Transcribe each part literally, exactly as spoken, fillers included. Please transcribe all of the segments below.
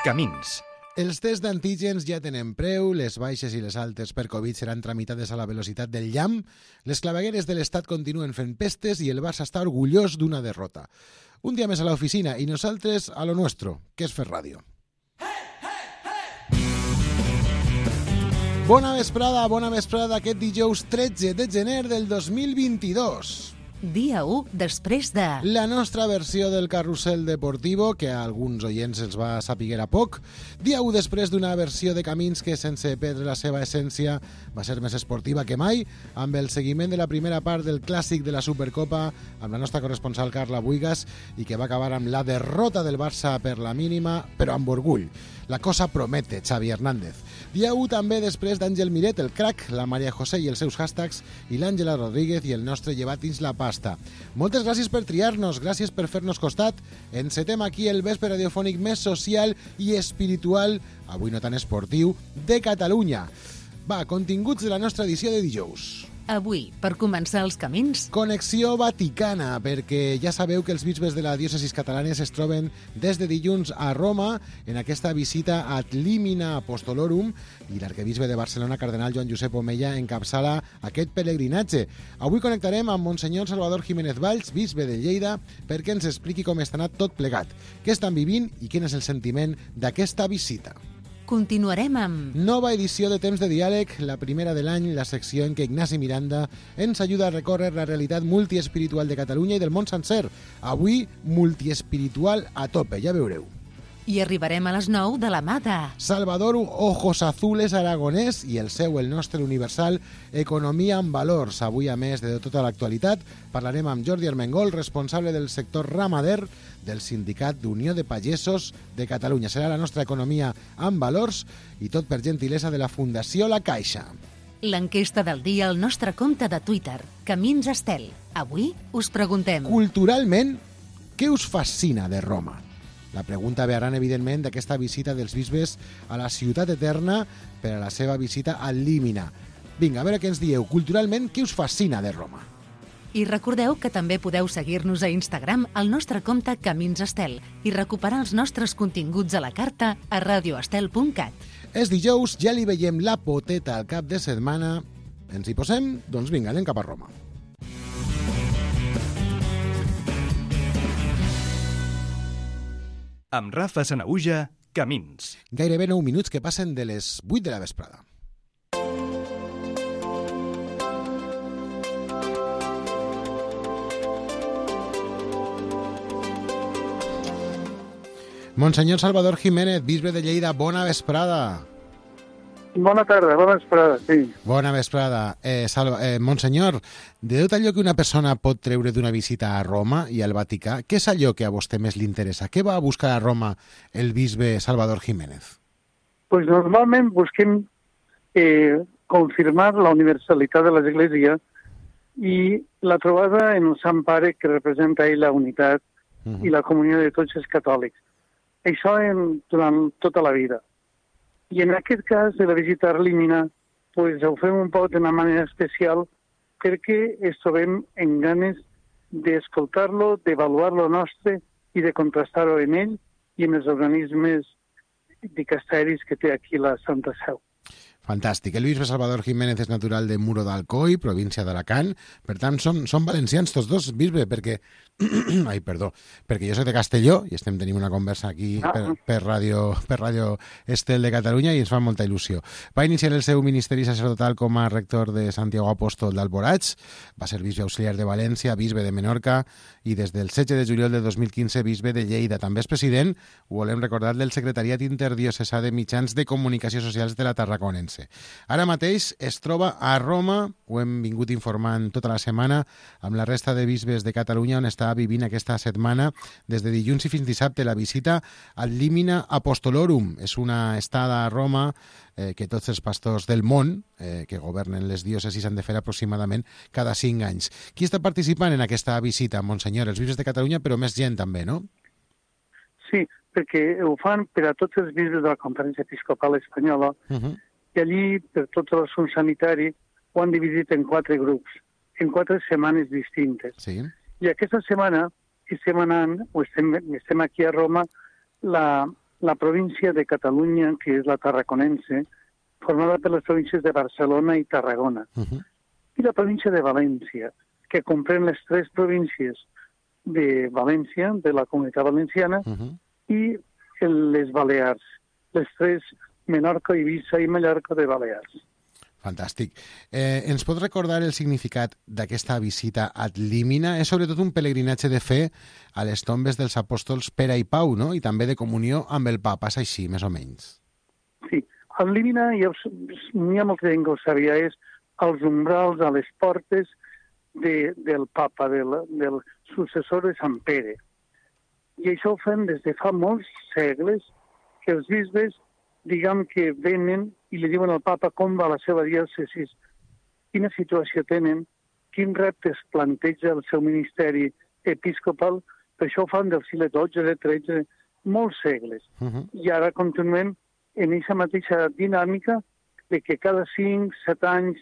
Camins. Els tests d'antígens ja tenen preu, les baixes i les altes per Covid seran tramitades a la velocitat del llamp, les clavegueres de l'Estat continuen fent pestes i el Barça està orgullós d'una derrota. Un dia més a l'oficina i nosaltres a lo nuestro, que és fer ràdio. Bona vesprada, bona vesprada aquest dijous tretze de gener del dos mil vint-i-dos. Dia u després de... La nostra versió del carrusel deportivo, que a alguns oients els va saber a poc. Dia u després d'una versió de Camins que, sense perdre la seva essència, va ser més esportiva que mai, amb el seguiment de la primera part del clàssic de la Supercopa, amb la nostra corresponsal Carla Buigas, i que va acabar amb la derrota del Barça per la mínima, però amb orgull. La cosa promete, Xavi Hernández. Dia u també després d'Àngel Miret, el crack, la Maria José i els seus hashtags, i l'Àngela Rodríguez i el nostre llevatins la pasta. Moltes gràcies per triar-nos, gràcies per fer-nos costat. Encetem aquí el vespre radiofònic més social i espiritual, avui no tan esportiu, de Catalunya. Va, continguts de la nostra edició de dijous. Avui, per començar els camins... Connexió Vaticana, perquè ja sabeu que els bisbes de la diòcesis catalanes es troben des de dilluns a Roma en aquesta visita ad limina apostolorum i l'arquebisbe de Barcelona, cardenal Joan Josep Omella, encapçala aquest pelegrinatge. Avui connectarem amb Monsenyor Salvador Jiménez Valls, bisbe de Lleida, perquè ens expliqui com està anat tot plegat, què estan vivint i quin és el sentiment d'aquesta visita. Continuarem amb... Nova edició de Temps de Diàleg, la primera de l'any, la secció en què Ignasi Miranda ens ajuda a recórrer la realitat multiespiritual de Catalunya i del món sencer. Avui, multiespiritual a tope, ja veureu. I arribarem a les nou de la mà de... Salvador Ojos Azules Aragonès i el seu, el nostre universal, Economia amb Valors. Avui, a més de tota l'actualitat, parlarem amb Jordi Armengol, responsable del sector ramader del Sindicat d'Unió de Pagesos de Catalunya. Serà la nostra Economia amb Valors i tot per gentilesa de la Fundació La Caixa. L'enquesta del dia al nostre compte de Twitter, Camins Estel. Avui us preguntem... Culturalment, què us fascina de Roma? La pregunta ve arran, evidentment, d'aquesta visita dels bisbes a la ciutat eterna per a la seva visita al Límina. Vinga, a veure què ens dieu. Culturalment, què us fascina de Roma? I recordeu que també podeu seguir-nos a Instagram al nostre compte Camins Estel i recuperar els nostres continguts a la carta a radioestel punt cat. És dijous, ja li veiem la poteta al cap de setmana. Ens hi posem? Doncs vinga, anem cap a Roma. Amb Rafa Sanaüja, Camins. Gairebé nou minuts que passen de les vuit de la vesprada. Monsenyor Salvador Jiménez, bisbe de Lleida, bona vesprada. Bona tarda, bona vesprada, sí. Bona vesprada. Eh, Salva, eh, Monsenyor, de tot allò que una persona pot treure d'una visita a Roma i al Vaticà, què és allò que a vostè més li interessa? Què va a buscar a Roma el bisbe Salvador Jiménez? Pues normalment busquem eh, confirmar la universalitat de l'Església i la trobada en el Sant Pare que representa ell la unitat uh-huh. i la comunió de tots els catòlics. Això en, durant tota la vida. I en aquest cas de la visita a Límina, pues, ho fem un poc d'una manera especial perquè ens trobem en ganes d'escoltar-lo, d'avaluar lo nostre i de contrastar-ho en ell i en els organismes dicasteris que té aquí la Santa Seu. Fantàstic. El bisbe Salvador Jiménez és natural de Muro d'Alcoi, província d'Alacant. Per tant, som, som valencians tots dos, bisbe, perquè... Ai, perdó. Perquè jo soc de Castelló i estem tenint una conversa aquí per, per, ràdio, per ràdio Estel de Catalunya i ens fa molta il·lusió. Va iniciar el seu ministeri sacerdotal com a rector de Santiago Apòstol d'Alborach, va ser bisbe auxiliar de València, bisbe de Menorca i des del setze de juliol de dos mil quinze bisbe de Lleida. També és president, ho volem recordar, del Secretariat Interdiocesà de Mitjans de Comunicació Socials de la Tarraconense. Ara mateix es troba a Roma, ho hem vingut informant tota la setmana, amb la resta de bisbes de Catalunya, on està vivint aquesta setmana des de dilluns i fins dissabte la visita al Limina Apostolorum. És una estada a Roma eh, que tots els pastors del món eh, que governen les diòcesis han de fer aproximadament cada cinc anys. Qui està participant en aquesta visita, Monsenyor? Els bisbes de Catalunya, però més gent també, no? Sí, perquè ho fan per a tots els bisbes de la Conferència Episcopal Espanyola uh-huh. i allí, per tot el assunt sanitari, ho han dividit en quatre grups, en quatre setmanes distintes. Sí. I aquesta setmana estem anant, o estem, estem aquí a Roma, la, la província de Catalunya, que és la tarraconense, formada per les províncies de Barcelona i Tarragona, Uh-huh. i la província de València, que comprèn les tres províncies de València, de la Comunitat Valenciana, Uh-huh. i el, les Balears, les tres, Menorca, Eivissa i Mallorca de Balears. Fantàstic. Eh, ens pot recordar el significat d'aquesta visita ad limina? És sobretot un pelegrinatge de fe a les tombes dels apòstols Pere i Pau, no? I també de comunió amb el papa, és així, més o menys. Sí, ad limina, ja us, n'hi ha molta gent que ho sabia, és als umbrals, a les portes de, del papa, del, del successor de Sant Pere. I això ho fem des de fa molts segles, que els bisbes, diguem que venen i li diuen al papa com va la seva diòcesi, quina situació tenen, quins reptes planteja el seu ministeri episcopal. Per això ho fan del segle dotze, tretze, molts segles. Uh-huh. I ara continuem en aquesta mateixa dinàmica de que cada cinc, set anys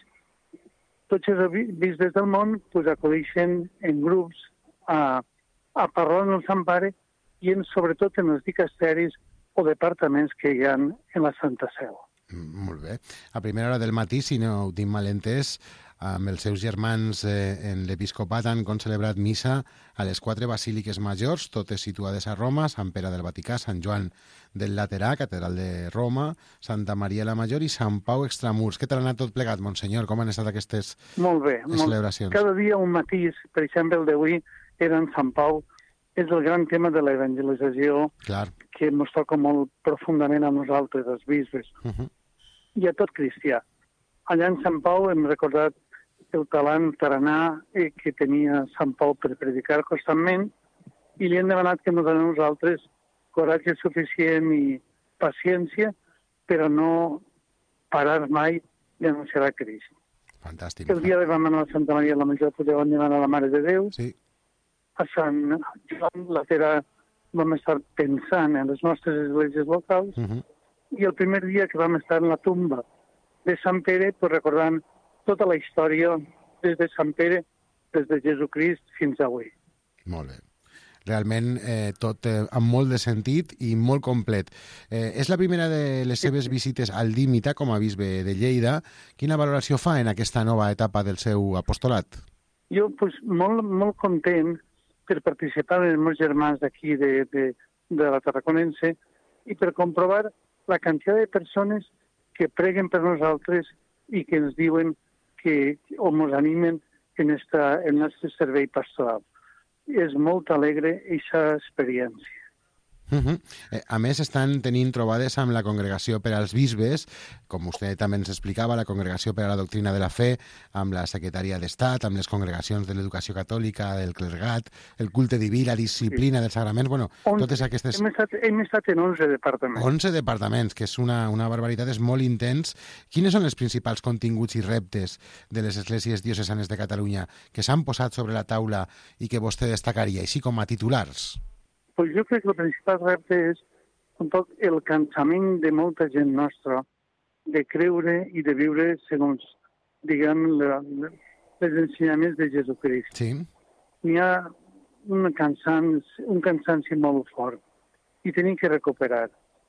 tots els bisbes del món pues, acudeixen en grups a, a parlar amb el Sant Pare i en, sobretot en els dicasteris o departaments que hi ha en la Santa Seu. Molt bé. A primera hora del matí, si no ho tinc mal entès, amb els seus germans eh, en l'episcopat han concelebrat missa a les quatre basíliques majors, totes situades a Roma, Sant Pere del Vaticà, Sant Joan del Laterà, catedral de Roma, Santa Maria la Major i Sant Pau Extramurs. Què tal ha anat tot plegat, Monsenyor? Com han estat aquestes molt bé, celebracions? Molt. Cada dia un matís, per exemple, el d'avui era en Sant Pau, és el gran tema de l'evangelització Clar. que ens toca molt profundament a nosaltres, els bisbes, Uh-huh. i a tot cristià. Allà en Sant Pau hem recordat el talant taranà eh, que tenia Sant Pau per predicar constantment i li hem demanat que ens donem nosaltres coratge suficient i paciència, però no parar mai d'anunciar a Crist. Fantàstic. El dia de vam anar a Santa Maria la Major podeu demanar a la Mare de Déu. Sí. A Sant Joan Laterà vam estar pensant en les nostres esglésies locals Uh-huh. i el primer dia que vam estar en la tomba de Sant Pere, pues, recordant tota la història des de Sant Pere, des de Jesucrist fins avui. Molt bé. Realment eh, tot eh, amb molt de sentit i molt complet. Eh, és la primera de les seves visites al Dímita com a bisbe de Lleida. Quina valoració fa en aquesta nova etapa del seu apostolat? Jo, pues, molt, molt content per participar en els meus germans d'aquí de, de, de la Tarraconense i per comprovar la quantitat de persones que preguen per nosaltres i que ens diuen que o ens animen en, esta, en el nostre servei pastoral. És molt alegre aquesta experiència. Uh-huh. eh, a més, estan tenint trobades amb la Congregació per als Bisbes, com vostè també ens explicava, la Congregació per a la Doctrina de la Fe, amb la Secretaria d'Estat, amb les congregacions de l'Educació Catòlica, del Clergat, el culte diví, la disciplina sí. dels sagraments, bueno, onze, totes aquestes... Hem estat, hem estat en onze departaments. onze departaments, que és una, una barbaritat, és molt intens. Quines són els principals continguts i reptes de les esglésies diocesanes de Catalunya que s'han posat sobre la taula i que vostè destacaria, així com a titulars? Pues jo crec que el principal repte és un poc el cansament de molta gent nostra de creure i de viure segons, diguem, la, les ensenyaments de Jesucrist. Sí. N'hi ha un cansanci, un cansanci molt fort i tenim que recuperar.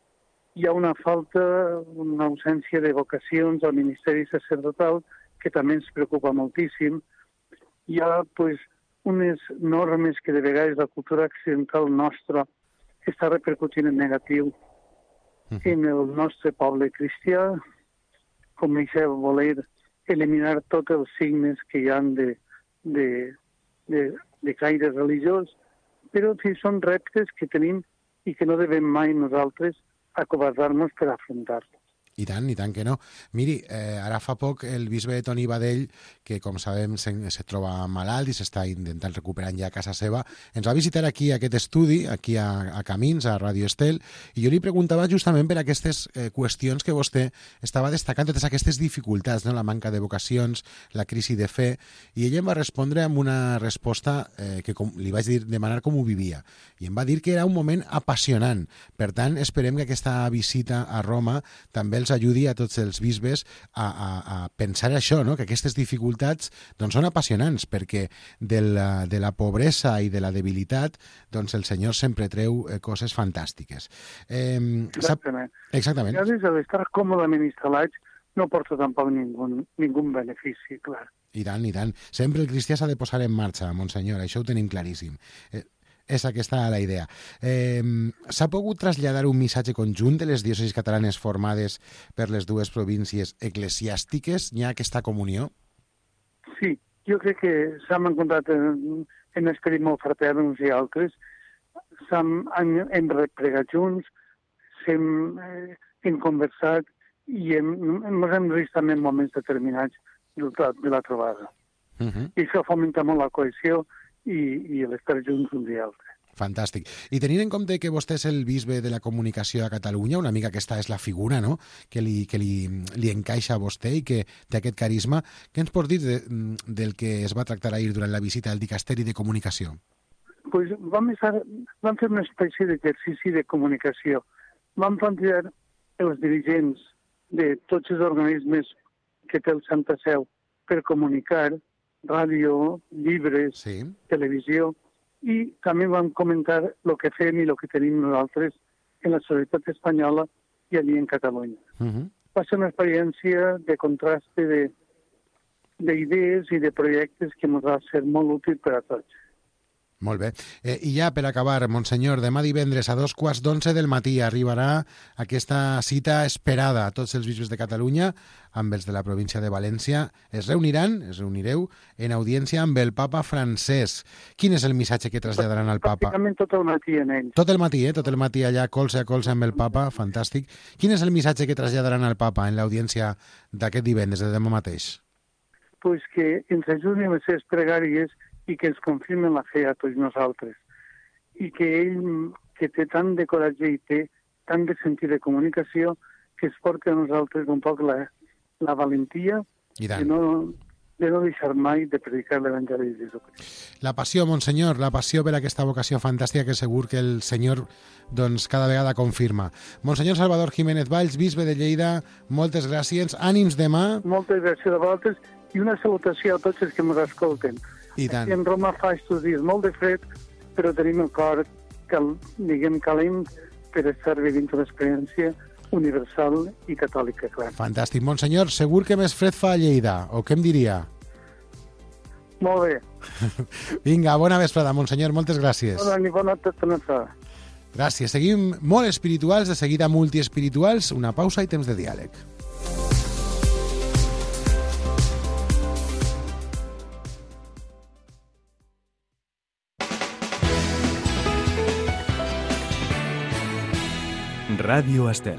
Hi ha una falta, una ausència de vocacions al ministeri sacerdotal que també ens preocupa moltíssim. Hi ha, pues, unes normes que de vegades la cultura occidental nostra està repercutint en negatiu uh-huh. en el nostre poble cristià, com això voler eliminar tots els signes que hi ha de, de, de, de caire religiós, però sí, són reptes que tenim i que no devem mai nosaltres acovardar-nos per afrontar-los. I tant, i tant que no. Miri, eh, ara fa poc el bisbe Toni Badell, que com sabem se, se troba malalt i s'està intentant recuperar ja a casa seva, ens va visitar aquí a aquest estudi, aquí a, a Camins, a Radio Estel, i jo li preguntava justament per aquestes eh, qüestions que vostè estava destacant, totes aquestes dificultats, no? La manca de vocacions, la crisi de fe, i ell em va respondre amb una resposta eh, que com, li vaig dir, demanar com ho vivia, i em va dir que era un moment apassionant. Per tant, esperem que aquesta visita a Roma també els ajudi a tots els bisbes a, a, a pensar això, no? Que aquestes dificultats doncs, són apassionants, perquè de la, de la pobresa i de la debilitat doncs, el Senyor sempre treu eh, coses fantàstiques. Eh, Exactament. Sap... Exactament. A més, d'estar còmodament instal·lats no porta tampoc ningú, ningú benefici, clar. I tant, i tant. Sempre el cristià s'ha de posar en marxa, Monsenyor, això ho tenim claríssim. Eh, és aquesta la idea. Eh, S'ha pogut traslladar un missatge conjunt de les diòcesis catalanes formades per les dues províncies eclesiàstiques? Hi ha aquesta comunió? Sí, jo crec que s'han encontrat en, en esperit molt fratern uns i altres, s'han, han, hem pregat junts, hem, eh, hem conversat i hem, hem, hem vist també en moments determinats de la, de la trobada. Uh -huh. I això fomenta molt la cohesió i, i l'estar junts un i altre. Fantàstic. I tenint en compte que vostè és el bisbe de la comunicació a Catalunya, una mica aquesta és la figura, no?, que li, que li, li encaixa a vostè i que té aquest carisma, què ens pot dir de, del que es va tractar ahir durant la visita al dicasteri de comunicació? Pues vam, estar, vam fer una espècie d'exercici de comunicació. Vam plantejar els dirigents de tots els organismes que té el Santa Seu per comunicar, ràdio, llibres, sí. televisió, i també vam comentar el que fem i el que tenim nosaltres en la societat espanyola i allí en Catalunya. Uh -huh. Va ser una experiència de contraste d'idees i de projectes que ens va ser molt útil per a tots. Molt bé. Eh, I ja per acabar, Monsenyor, demà divendres a dos quarts d'onze del matí arribarà aquesta cita esperada a tots els bisbes de Catalunya amb els de la província de València. Es reuniran, es reunireu en audiència amb el papa francès. Quin és el missatge que traslladaran al papa? Pràcticament tot el matí en ell. Tot el matí, eh? Tot el matí allà, colze a colze amb el papa, fantàstic. Quin és el missatge que traslladaran al papa en l'audiència d'aquest divendres, de demà mateix? Pues que ens ajudin les seves pregàries i que ens confirmen la fe a tots nosaltres. I que ell, que té tant de coratge i té tant de sentit de comunicació, que es porta a nosaltres un poc la, la valentia de no, de no deixar mai de predicar l'Evangeli de Jesucrist. La passió, Monsenyor, la passió per aquesta vocació fantàstica que segur que el Senyor doncs, cada vegada confirma. Monsenyor Salvador Jiménez Valls, bisbe de Lleida, moltes gràcies, ànims demà. Moltes gràcies a vosaltres i una salutació a tots els que ens escolten. I tant. Aquí en Roma fa estos dies molt de fred, però tenim el cor, cal, diguem, calent per estar vivint una experiència universal i catòlica, clar. Fantàstic. Monsenyor, segur que més fred fa a Lleida, o què em diria? Molt bé. Vinga, bona vesprada, Monsenyor, moltes gràcies. Bona nit, bona vesprada. Gràcies. Seguim molt espirituals, de seguida multiespirituals, una pausa i temps de diàleg. Ràdio Estel.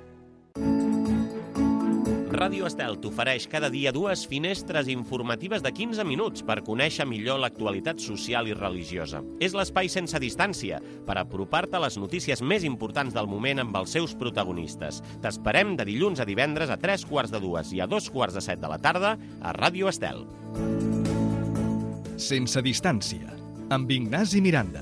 Ràdio Estel t'ofereix cada dia dues finestres informatives de quinze minuts per conèixer millor l'actualitat social i religiosa. És l'espai sense distància per apropar-te a les notícies més importants del moment amb els seus protagonistes. T'esperem de dilluns a divendres a tres quarts de dues i a dos quarts de set de la tarda a Ràdio Estel. Sense distància, amb Ignasi Miranda.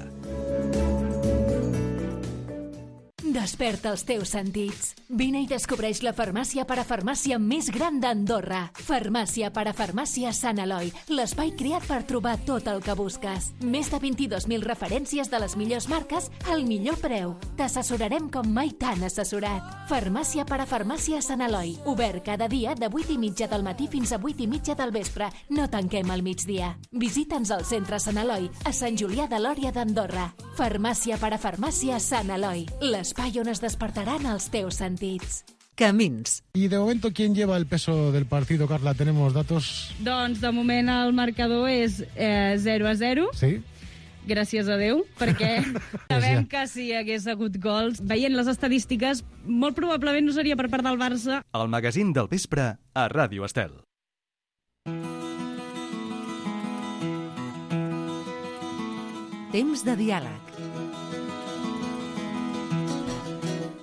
Desperta els teus sentits. Vine i descobreix la farmàcia parafarmàcia més gran d'Andorra. Farmàcia parafarmàcia Sant Eloi, l'espai creat per trobar tot el que busques. Més de vint-i-dos mil referències de les millors marques al millor preu. T'assessorarem com mai t'han assessorat. Farmàcia parafarmàcia Sant Eloi, obert cada dia de vuit i mitja del matí fins a vuit i mitja del vespre. No tanquem al migdia. Visita'ns al centre Sant Eloi, a Sant Julià de Lòria d'Andorra. Farmàcia parafarmàcia Sant Eloi, l'espai on es despertaran els teus sentits. Camins. Y de momento, ¿quién lleva el peso del partido, Carla? ¿Tenemos datos? Doncs de moment el marcador és eh, zero a zero. Sí. Gràcies a Déu, perquè sabem que si hi hagués hagut gols, veient les estadístiques, molt probablement no seria per part del Barça. El magazín del vespre a Ràdio Estel. Temps de diàleg.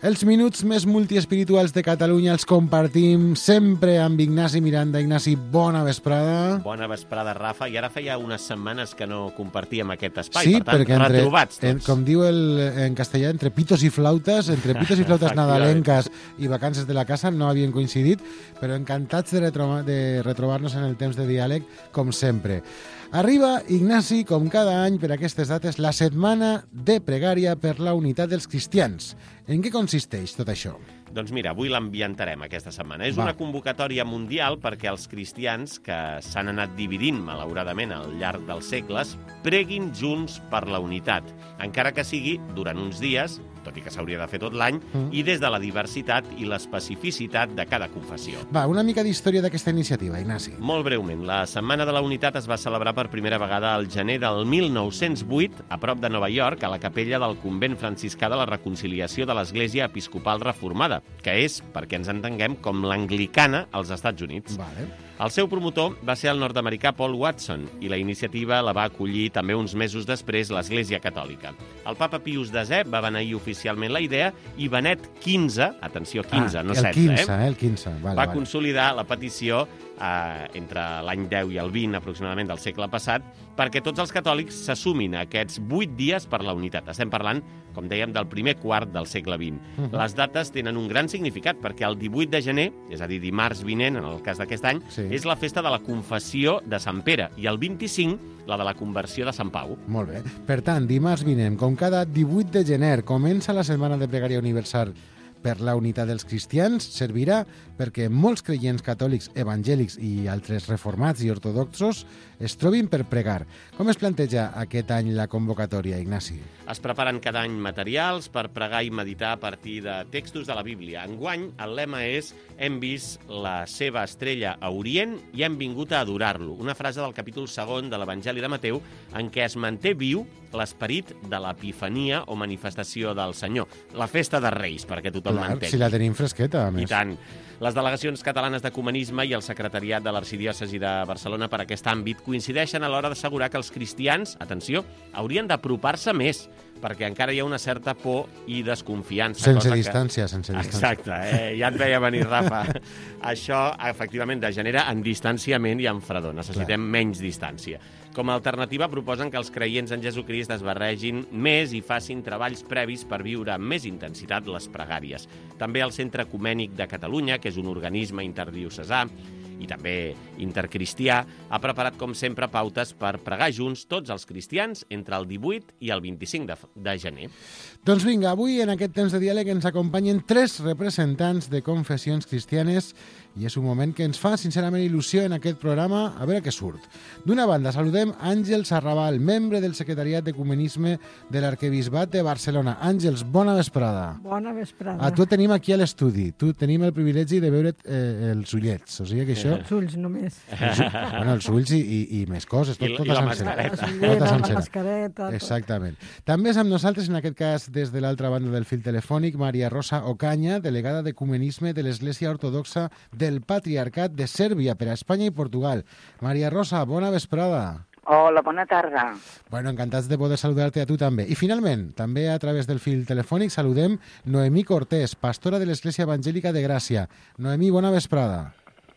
Els minuts més multiespirituals de Catalunya els compartim sempre amb Ignasi Miranda. Ignasi, bona vesprada. Bona vesprada, Rafa. I ara feia unes setmanes que no compartíem aquest espai, sí, per tant, perquè entre, retrobats tots. En, com diu el, en castellà, entre pitos i flautes, entre pitos i flautes nadalenques i vacances de la casa no havien coincidit, però encantats de, retro, de retrobar-nos en el temps de diàleg, com sempre. Arriba, Ignasi, com cada any per aquestes dates, la setmana de pregària per la unitat dels cristians. En què consisteix tot això? Doncs mira, avui l'ambientarem aquesta setmana. És Va. una convocatòria mundial perquè els cristians, que s'han anat dividint, malauradament, al llarg dels segles, preguin junts per la unitat, encara que sigui durant uns dies, tot i que s'hauria de fer tot l'any, mm. i des de la diversitat i l'especificitat de cada confessió. Va, una mica d'història d'aquesta iniciativa, Ignasi. Molt breument, la Setmana de la Unitat es va celebrar per primera vegada al gener del mil nou-cents vuit, a prop de Nova York, a la capella del convent franciscà de la Reconciliació de l'Església Episcopal Reformada, que és, perquè ens entenguem, com l'anglicana als Estats Units. Vale. El seu promotor va ser el nord-americà Paul Watson i la iniciativa la va acollir també uns mesos després l'Església Catòlica. El papa Pius desè va beneir oficialment la idea i Benet quinze, atenció, quinze, ah, no el setze, quinze, eh? eh? El quinze, vale, va vale. consolidar la petició eh, entre l'any deu i el vint, aproximadament, del segle passat, perquè tots els catòlics s'assumin a aquests vuit dies per la unitat. Estem parlant, com dèiem, del primer quart del segle vint. Uh -huh. Les dates tenen un gran significat, perquè el divuit de gener, és a dir, dimarts vinent, en el cas d'aquest any, sí. és la festa de la confessió de Sant Pere, i el vint-i-cinc, la de la conversió de Sant Pau. Molt bé. Per tant, dimarts vinent, com cada divuit de gener, comença la setmana de pregària universal per la unitat dels cristians, servirà perquè molts creients catòlics, evangèlics i altres reformats i ortodoxos es trobin per pregar. Com es planteja aquest any la convocatòria, Ignasi? Es preparen cada any materials per pregar i meditar a partir de textos de la Bíblia. Enguany, el lema és «Hem vist la seva estrella a Orient i hem vingut a adorar-lo». Una frase del capítol segon de l'Evangeli de Mateu en què es manté viu l'esperit de l'Epifania o manifestació del Senyor. La festa de Reis, perquè tothom Clar, m'entengui. si la tenim fresqueta, a més. I tant. Les delegacions catalanes d'ecumenisme i el secretariat de l'Arxidiòcesi de Barcelona per aquest àmbit coincideixen a l'hora d'assegurar que els cristians, atenció, haurien d'apropar-se més, perquè encara hi ha una certa por i desconfiança. Sense cosa distància, que... sense distància. Exacte, eh? Ja et veia venir, Rafa. Això, efectivament, degenera en distanciament i en fredor. Necessitem Clar. menys distància. Com a alternativa, proposen que els creients en Jesucrist es barregin més i facin treballs previs per viure amb més intensitat les pregàries. També el Centre Ecumènic de Catalunya, que és un organisme interdiocesà i també intercristià, ha preparat, com sempre, pautes per pregar junts tots els cristians entre el divuit i el vint-i-cinc de, de gener. Doncs vinga, avui en aquest temps de diàleg ens acompanyen tres representants de confessions cristianes i és un moment que ens fa sincerament il·lusió en aquest programa a veure què surt. D'una banda, saludem Àngels Arrabal, membre del Secretariat d'Ecumenisme de l'Arquebisbat de Barcelona. Àngels, bona vesprada. Bona vesprada. A tu tenim aquí a l'estudi. Tu tenim el privilegi de veure't eh, els ullets. O sigui que això... Els ulls, només. Els, bueno, els ulls i, i, i més coses. Tot, I, tota i la sencera. mascareta. Tota la mascareta. Tot. Exactament. També és amb nosaltres, en aquest cas, des de l'altra banda del fil telefònic, Maria Rosa Ocaña, delegada d'Ecumenisme de l'Església Ortodoxa del Patriarcat de Sèrbia per a Espanya i Portugal. Maria Rosa, bona vesprada. Hola, bona tarda. Bueno, encantats de poder saludar-te a tu també. I finalment, també a través del fil telefònic, saludem Noemí Cortés, pastora de l'Església Evangèlica de Gràcia. Noemí, bona vesprada.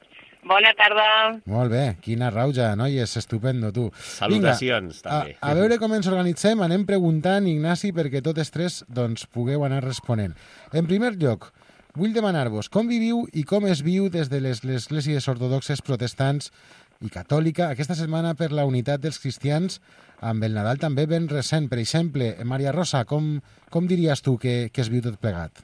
Bona tarda. Molt bé, quina rauja, noies, estupendo, tu. Salutacions, Vinga, també. A, a veure com ens organitzem, anem preguntant, Ignasi, perquè totes tres doncs, pugueu anar responent. En primer lloc, vull demanar-vos com viviu i com es viu des de les esglésies ortodoxes protestants i catòlica aquesta setmana per la unitat dels cristians amb el Nadal també ben recent. Per exemple, Maria Rosa, com, com diries tu que, que es viu tot plegat?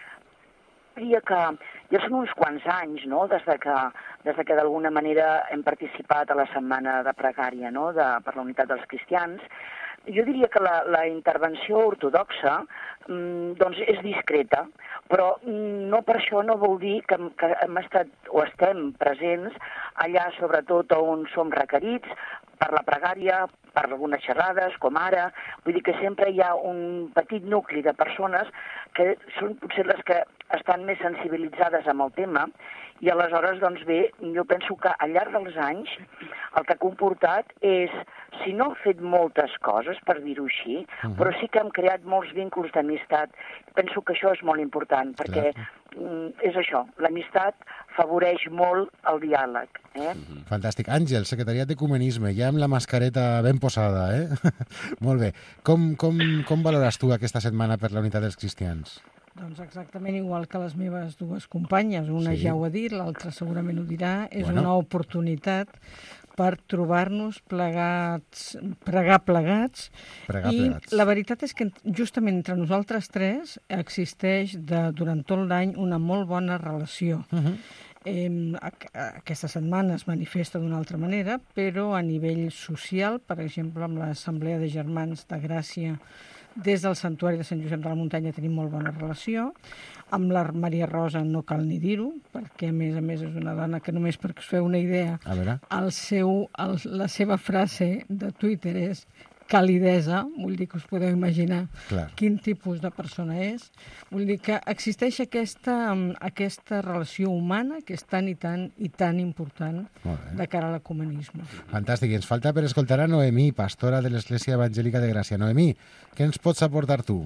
Diria que ja són uns quants anys, no?, des de que, des de que d'alguna manera hem participat a la setmana de pregària, no?, de, per la unitat dels cristians. Jo diria que la, la intervenció ortodoxa mm, doncs és discreta, però mm, no per això no vol dir que, que hem estat o estem presents allà sobretot on som requerits per la pregària, per algunes xerrades, com ara. Vull dir que sempre hi ha un petit nucli de persones que són potser les que estan més sensibilitzades amb el tema i aleshores, doncs bé, jo penso que al llarg dels anys el que ha comportat és si no he fet moltes coses, per dir-ho així, uh -huh. però sí que hem creat molts vincles d'amistat. Penso que això és molt important, perquè mm, és això, l'amistat favoreix molt el diàleg. Eh? Uh-huh. Fantàstic. Àngel, secretariat d'Ecumenisme, ja amb la mascareta ben posada, eh? Molt bé. Com, com, com valores tu aquesta setmana per la unitat dels cristians? Doncs exactament igual que les meves dues companyes. Una sí. ja ho ha dit, l'altra segurament ho dirà. És bueno. una oportunitat per trobar-nos plegats, pregar plegats. Pregar I plegats. la veritat és que justament entre nosaltres tres existeix de, durant tot l'any una molt bona relació. Uh-huh. Eh, aquesta setmana es manifesta d'una altra manera, però a nivell social, per exemple, amb l'Assemblea de Germans de Gràcia, des del Santuari de Sant Josep de la Muntanya tenim molt bona relació. Amb la Maria Rosa no cal ni dir-ho, perquè a més a més és una dona que només perquè us feu una idea, el seu, el, la seva frase de Twitter és calidesa, vull dir que us podeu imaginar Clar. quin tipus de persona és. Vull dir que existeix aquesta, aquesta relació humana que és tan i tan i tan important de cara a l'ecumenisme. Fantàstic. I ens falta per escoltar a Noemí, pastora de l'Església Evangèlica de Gràcia. Noemí, què ens pots aportar tu?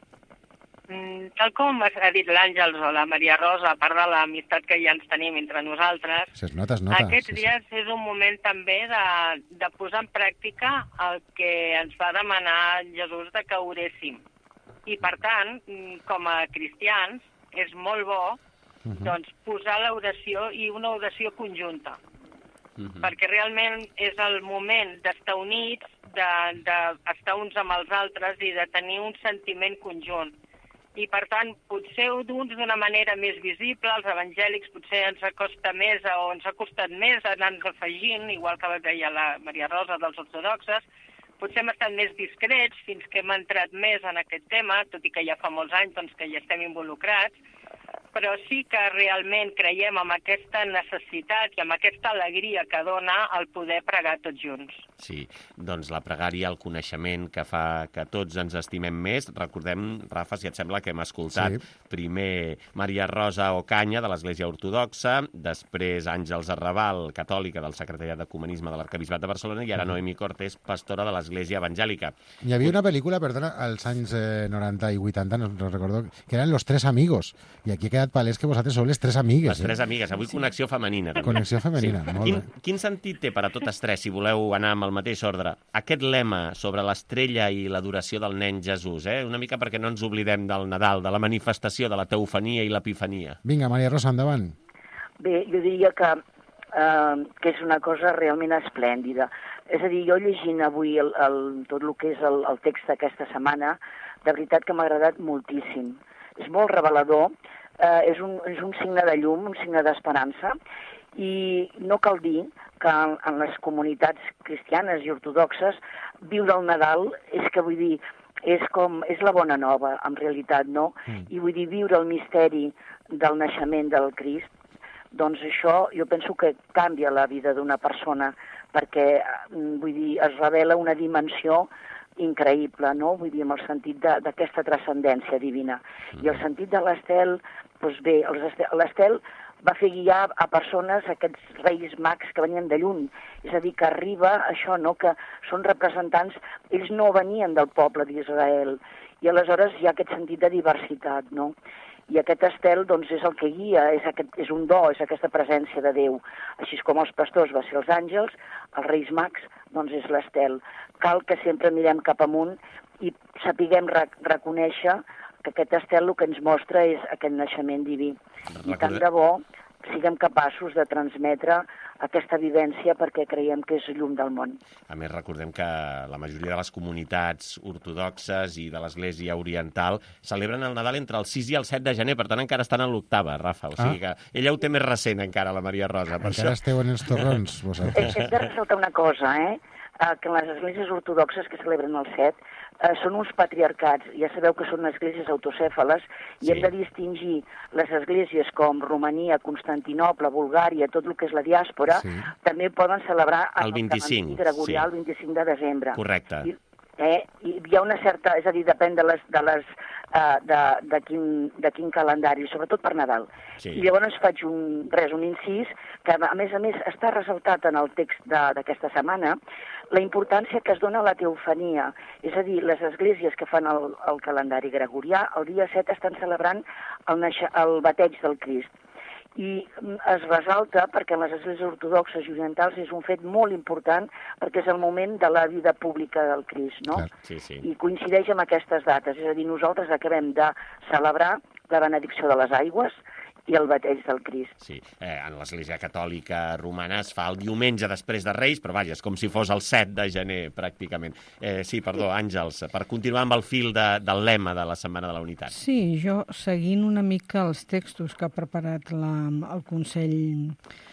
Tal com ha dit l'Àngels o la Maria Rosa, a part de l'amistat que ja ens tenim entre nosaltres, es nota, es nota. aquests sí, dies sí. és un moment també de, de posar en pràctica el que ens va demanar Jesús de que oréssim. I, per tant, com a cristians, és molt bo uh-huh. doncs, posar l'oració i una oració conjunta. Uh-huh. Perquè realment és el moment d'estar units, d'estar uns amb els altres i de tenir un sentiment conjunt. I, per tant, potser d'uns d'una manera més visible, els evangèlics potser ens acosta més o ens ha costat més anar-nos afegint, igual que deia la Maria Rosa dels ortodoxes, potser hem estat més discrets fins que hem entrat més en aquest tema, tot i que ja fa molts anys doncs, que hi estem involucrats, però sí que realment creiem en aquesta necessitat i en aquesta alegria que dona el poder pregar tots junts. Sí, doncs la pregària, el coneixement que fa que tots ens estimem més. Recordem, Rafa, si et sembla que hem escoltat sí. primer Maria Rosa Ocaña, de l'Església Ortodoxa, després Àngels Arrabal, catòlica del Secretariat d'Ecumenisme de l'Arquebisbat de Barcelona, i ara mm. Noemí Cortés, pastora de l'Església Evangèlica. Hi havia una pel·lícula, perdona, als anys eh, noranta i vuitanta, no, no recordo, que eren Los Tres Amigos, i aquí ha quedat palès que vosaltres sou les tres amigues. Les tres amigues, avui sí. connexió femenina. També. Connexió femenina, sí. molt quin, bé. Quin sentit té per a totes tres, si voleu anar amb el mateix ordre, aquest lema sobre l'estrella i l'adoració del nen Jesús, eh? Una mica perquè no ens oblidem del Nadal, de la manifestació de la teofania i l'epifania. Vinga, Maria Rosa, endavant. Bé, jo diria que, eh, que és una cosa realment esplèndida. És a dir, jo llegint avui el, el, tot el que és el, el text d'aquesta setmana, de veritat que m'ha agradat moltíssim. És molt revelador, eh, és, un, és un signe de llum, un signe d'esperança, i no cal dir que en, en les comunitats cristianes i ortodoxes viure el Nadal és que, vull dir, és com és la bona nova, en realitat, no? Mm. I vull dir, viure el misteri del naixement del Crist, doncs això jo penso que canvia la vida d'una persona, perquè, vull dir, es revela una dimensió increïble, no? Vull dir, amb el sentit d'aquesta transcendència divina. Mm. I el sentit de l'estel, doncs bé, l'estel va fer guiar a persones, aquests reis mags que venien de lluny. És a dir, que arriba això, no?, que són representants, ells no venien del poble d'Israel, i aleshores hi ha aquest sentit de diversitat, no? I aquest estel, doncs, és el que guia, és, aquest, és un do, és aquesta presència de Déu. Així com els pastors va ser els àngels, els reis mags, doncs és l'estel. Cal que sempre mirem cap amunt i sapiguem rec reconèixer que aquest estel el que ens mostra és aquest naixement diví. I tant de bo siguem capaços de transmetre aquesta vivència perquè creiem que és llum del món. A més, recordem que la majoria de les comunitats ortodoxes i de l'Església Oriental celebren el Nadal entre el sis i el set de gener, per tant encara estan en l'octava, Rafa. O sigui que ella ho té més recent encara, la Maria Rosa. Per encara això... esteu en els torrons, vosaltres. Hem de ressaltar una cosa, eh? que les esglésies ortodoxes que celebren el set eh, són uns patriarcats. Ja sabeu que són esglésies autocèfales i sí. hem de distingir les esglésies com Romania, Constantinoble, Bulgària, tot el que és la diàspora, sí. també poden celebrar el vint-i-cinc, gregorià sí. el vint-i-cinc de desembre. Correcte. I, Eh? I hi ha una certa, és a dir, depèn de les, de, les, uh, de, de, quin, de quin calendari, sobretot per Nadal. Sí. I llavors faig un, res, un incís, que a més a més està ressaltat en el text d'aquesta setmana, la importància que es dona a la teofania. És a dir, les esglésies que fan el, el calendari gregorià, el dia set estan celebrant el, el bateig del Crist. I es resalta perquè en les esglésies ortodoxes i orientals és un fet molt important perquè és el moment de la vida pública del Crist, no? Sí, sí. I coincideix amb aquestes dates, és a dir, nosaltres acabem de celebrar la benedicció de les aigües i el bateig del Crist. Sí, eh, en l'Església Catòlica Romana es fa el diumenge després de Reis, però vaja, és com si fos el set de gener, pràcticament. Eh, sí, perdó, Àngels, per continuar amb el fil de, del lema de la Setmana de la Unitat. Sí, jo, seguint una mica els textos que ha preparat la, el Consell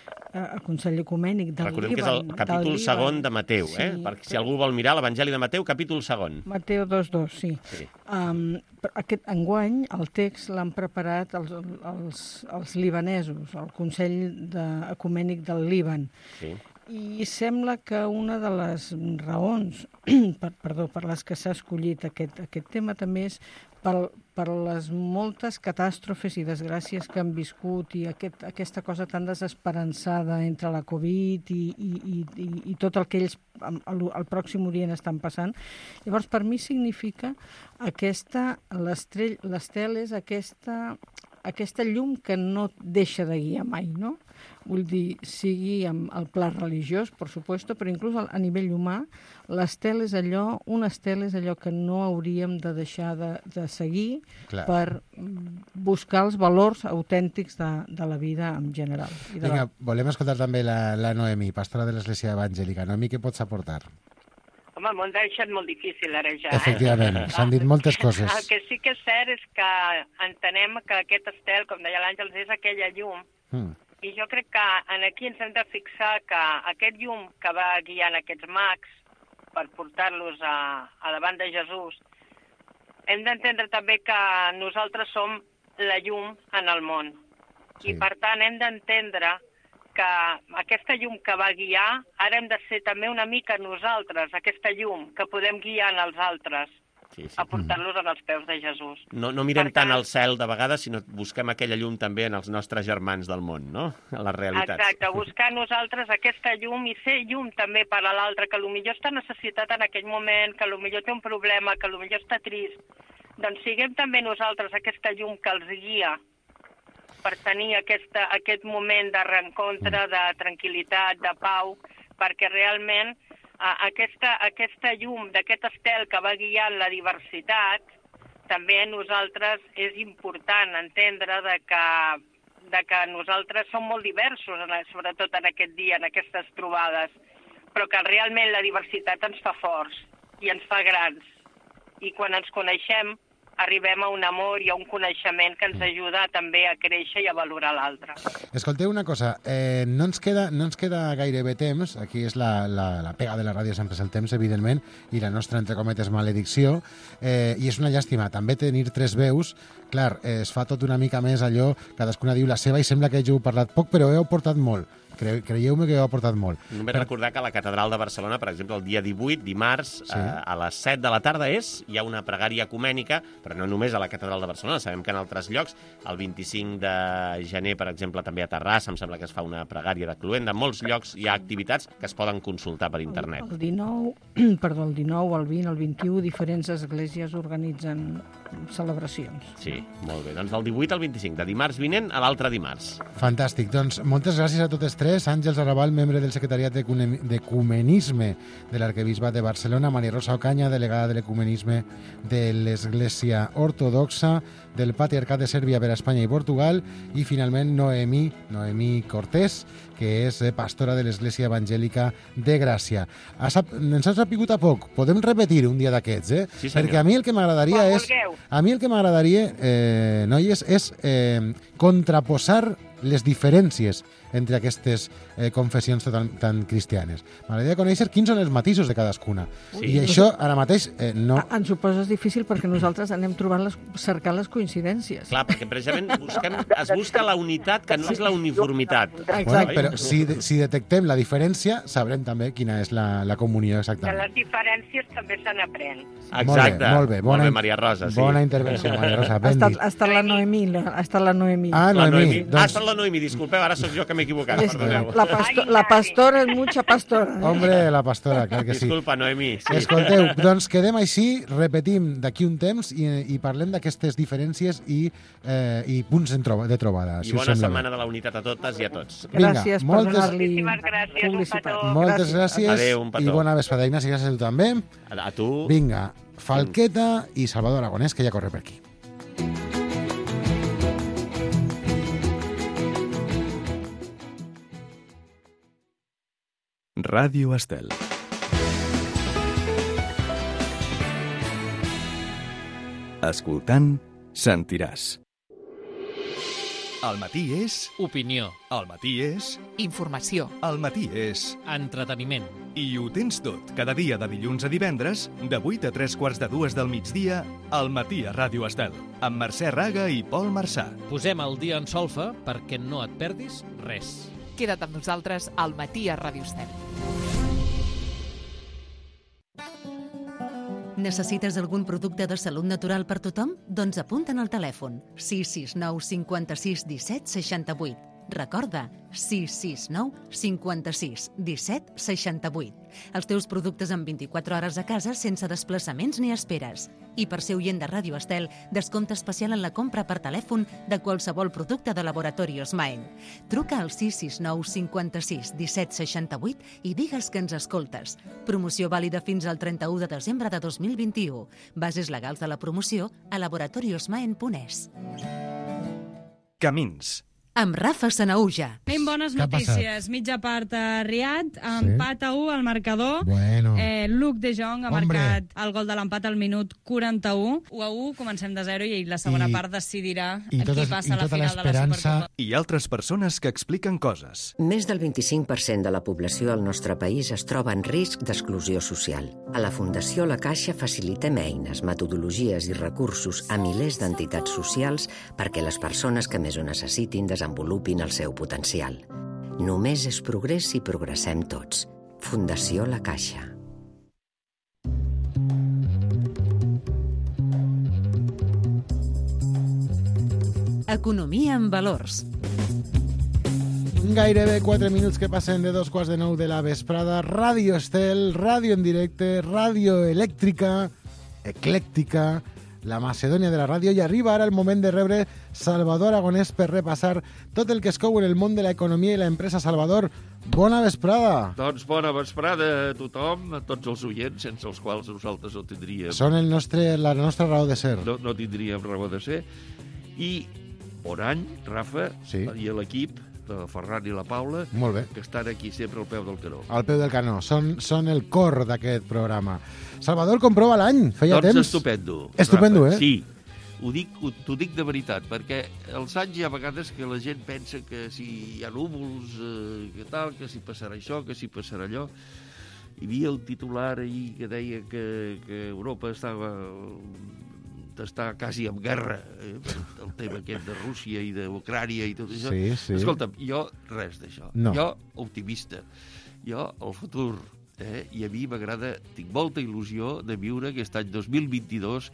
el Consell Ecumènic del Recordem Líban. que és el capítol segon de Mateu, sí, eh? Perquè si algú vol mirar l'Evangeli de Mateu, capítol segon. Mateu dos dos, sí. sí. Um, aquest enguany, el text l'han preparat els, els, els libanesos, el Consell de, Ecumènic del Líban. Sí. I sembla que una de les raons per, perdó, per les que s'ha escollit aquest, aquest tema també és per, per les moltes catàstrofes i desgràcies que han viscut i aquest, aquesta cosa tan desesperançada entre la Covid i, i, i, i, i tot el que ells al, al Pròxim Orient estan passant. Llavors, per mi significa aquesta, l'estel és aquesta, aquesta llum que no deixa de guiar mai, no? Vull dir, sigui amb el pla religiós, per supuesto, però inclús a nivell humà, l'estel és allò, un estel és allò que no hauríem de deixar de, de seguir Clar. Per buscar els valors autèntics de, de la vida en general. I de Vinga, la... volem escoltar també la, la Noemi, pastora de l'Església Evangèlica. Noemi, què pots aportar? Home, m'ho han deixat molt difícil ara ja. Efectivament, eh? S'han dit moltes coses. El que sí que és cert és que entenem que aquest estel, com deia l'Àngels, és aquella llum. Mm. I jo crec que aquí ens hem de fixar que aquest llum que va guiant aquests mags per portar-los a, a davant de Jesús, hem d'entendre també que nosaltres som la llum en el món. Sí. I per tant hem d'entendre que aquesta llum que va guiar, ara hem de ser també una mica nosaltres, aquesta llum que podem guiar en els altres, sí, sí. a portar-los en els peus de Jesús. No, no mirem tant al cel de vegades, sinó busquem aquella llum també en els nostres germans del món, no? A les realitats. Exacte, buscar nosaltres aquesta llum i ser llum també per a l'altre, que potser està necessitat en aquell moment, que potser té un problema, que potser està trist. Doncs siguem també nosaltres aquesta llum que els guia per tenir aquesta, aquest moment de reencontre, de tranquil·litat, de pau, perquè realment eh, aquesta, aquesta llum d'aquest estel que va guiant la diversitat, també a nosaltres és important entendre de que, de que nosaltres som molt diversos, sobretot en aquest dia, en aquestes trobades, però que realment la diversitat ens fa forts i ens fa grans. I quan ens coneixem, arribem a un amor i a un coneixement que ens ajuda també a créixer i a valorar l'altre. Escolteu una cosa, eh, no, ens queda, no ens queda gairebé temps, aquí és la, la, la pega de la ràdio, sempre és el temps, evidentment, i la nostra, entre cometes, maledicció, eh, i és una llàstima, també tenir tres veus, clar, eh, es fa tot una mica més allò, cadascuna diu la seva i sembla que hàgiu parlat poc, però heu portat molt. Cre Creieu-me que heu aportat molt. Només per... recordar que a la Catedral de Barcelona, per exemple, el dia divuit, dimarts, sí. eh, a les set de la tarda és, hi ha una pregària ecumènica, però no només a la Catedral de Barcelona, sabem que en altres llocs, el vint-i-cinc de gener, per exemple, també a Terrassa, em sembla que es fa una pregària de Cluenda, en molts llocs hi ha activitats que es poden consultar per internet. El, el dinou, perdó, el dinou, el vint, el vint-i-u, diferents esglésies organitzen celebracions. Sí, molt bé. Doncs del divuit al vint-i-cinc, de dimarts vinent a l'altre dimarts. Fantàstic. Doncs moltes gràcies a totes tres. Àngels Arrabal, membre del Secretariat d'Ecumenisme de l'Arquebisbat de Barcelona, Maria Rosa Ocaña, delegada de l'Ecumenisme de l'Església Ortodoxa, del Patriarcat de Sèrbia per a Espanya i Portugal, i finalment Noemí, Noemí Cortés, que és pastora de l'Església Evangèlica de Gràcia. Ens ha sapigut a poc. Podem repetir un dia d'aquests, eh? Sí, senyor. Perquè a mi el que m'agradaria és... A mi el que m'agradaria, eh, noies, és eh, contraposar les diferències entre aquestes eh, confessions tan, tan cristianes. M'agradaria conèixer quins són els matisos de cadascuna. Sí. I això, ara mateix, eh, no... Ens ho poses difícil perquè nosaltres anem trobant les, cercant les coincidències. Clar, perquè precisament busquen, es busca la unitat, que no és la uniformitat. Bueno, però si, si detectem la diferència, sabrem també quina és la, la comunió De exactament. les diferències també se n'aprèn. Exacte. Molt bé, bona, molt bé, Maria Rosa. Sí. Bona intervenció, Maria Rosa. Ha Ben estat, dit. ha estat la Noemí, la, ha estat la Noemí. Ah, La Noemí. Noemí. Doncs... Ah, ha estat la Noemí, disculpeu, ara sóc jo que m'he equivocat, És, perdoneu. la, pasto, la pastora és mucha pastora. Eh? Hombre, la pastora, clar que sí. Disculpa, Noemí. Sí. Escolteu, doncs quedem així, repetim d'aquí un temps i, i parlem d'aquestes diferències i, eh, i punts de, troba, de trobada. I Si us bona sembla setmana bé. de la unitat a totes i a tots. Vinga, Gràcies per moltes- donar-li Moltíssimes gràcies, un publicitat. petó. Moltes gràcies Adéu, un petó. i bona vesprada, Ignasi, gràcies a tu també. A, a tu. Vinga, Falqueta i Salvador Aragonès, que ja corre per aquí. Ràdio Estel. Escoltant, sentiràs. El matí és... Opinió. El matí és... Informació. El matí és... Entreteniment. I ho tens tot, cada dia de dilluns a divendres, de vuit a tres quarts de dues del migdia, al matí a Ràdio Estel, amb Mercè Raga i Pol Marçà. Posem el dia en solfa perquè no et perdis res. Queda't amb nosaltres al matí a Ràdio Estel. Necessites algun producte de salut natural per tothom? Doncs apunta'n al telèfon sis sis nou cinquanta-sis disset seixanta-vuit. Recorda, sis sis nou cinquanta-sis disset seixanta-vuit. Els teus productes en vint-i-quatre hores a casa sense desplaçaments ni esperes. I per ser oient de Ràdio Estel, descompte especial en la compra per telèfon de qualsevol producte de Laboratorios Maen. Truca al sis sis nou cinquanta-sis disset seixanta-vuit i digues que ens escoltes. Promoció vàlida fins al trenta-u de desembre de dos mil vint-i-u. Bases legals de la promoció a laboratoriosmaen punt es. Camins. Amb Rafa Sanaúja. Tenim bones Què ha notícies. Mitja part a Riad, empat a u al marcador. Bueno. Eh, Luc de Jong ha Hombre. marcat el gol de l'empat al minut quaranta-u. u a u, comencem de zero i la segona I- part decidirà i qui tota- passa i a la tota final de la l'esperança- Supercopa. I altres persones que expliquen coses. Més del vint-i-cinc per cent de la població al nostre país es troba en risc d'exclusió social. A la Fundació La Caixa facilitem eines, metodologies i recursos a milers d'entitats socials perquè les persones que més ho necessitin desenvolupin el seu potencial. Només és progrés si progressem tots. Fundació La Caixa. Economia en valors. Gairebé quatre minuts que passen de dos quarts de nou de la vesprada. Ràdio Estel, ràdio en directe, ràdio elèctrica, eclèctica, la Macedònia de la ràdio, i arriba ara el moment de rebre Salvador Aragonès per repassar tot el que es cou en el món de l'economia i l'empresa. Salvador, bona vesprada. Doncs bona vesprada a tothom, a tots els oients, sense els quals nosaltres no tindríem... Són el nostre, la nostra raó de ser. No, no tindríem raó de ser. I bon any, Rafa, Sí. i l'equip de Ferran i la Paula, Molt bé. que estan aquí sempre al peu del canó. Al peu del canó. Són, són el cor d'aquest programa. Salvador, comprova l'any. Feia doncs temps. estupendo. Estupendo, Rafa. eh? Sí. Ho dic, ho, t'ho dic de veritat, perquè els anys hi ha vegades que la gent pensa que si hi ha núvols, eh, que tal, que si passarà això, que si passarà allò. Hi havia el titular ahir que deia que, que Europa estava està quasi en guerra, eh, el tema aquest de Rússia i d'Ucrània i tot això. Sí, sí. Escolta'm, jo res d'això. No. Jo optimista. Jo el futur. Eh? I a mi m'agrada, tinc molta il·lusió de viure aquest any dos mil vint-i-dos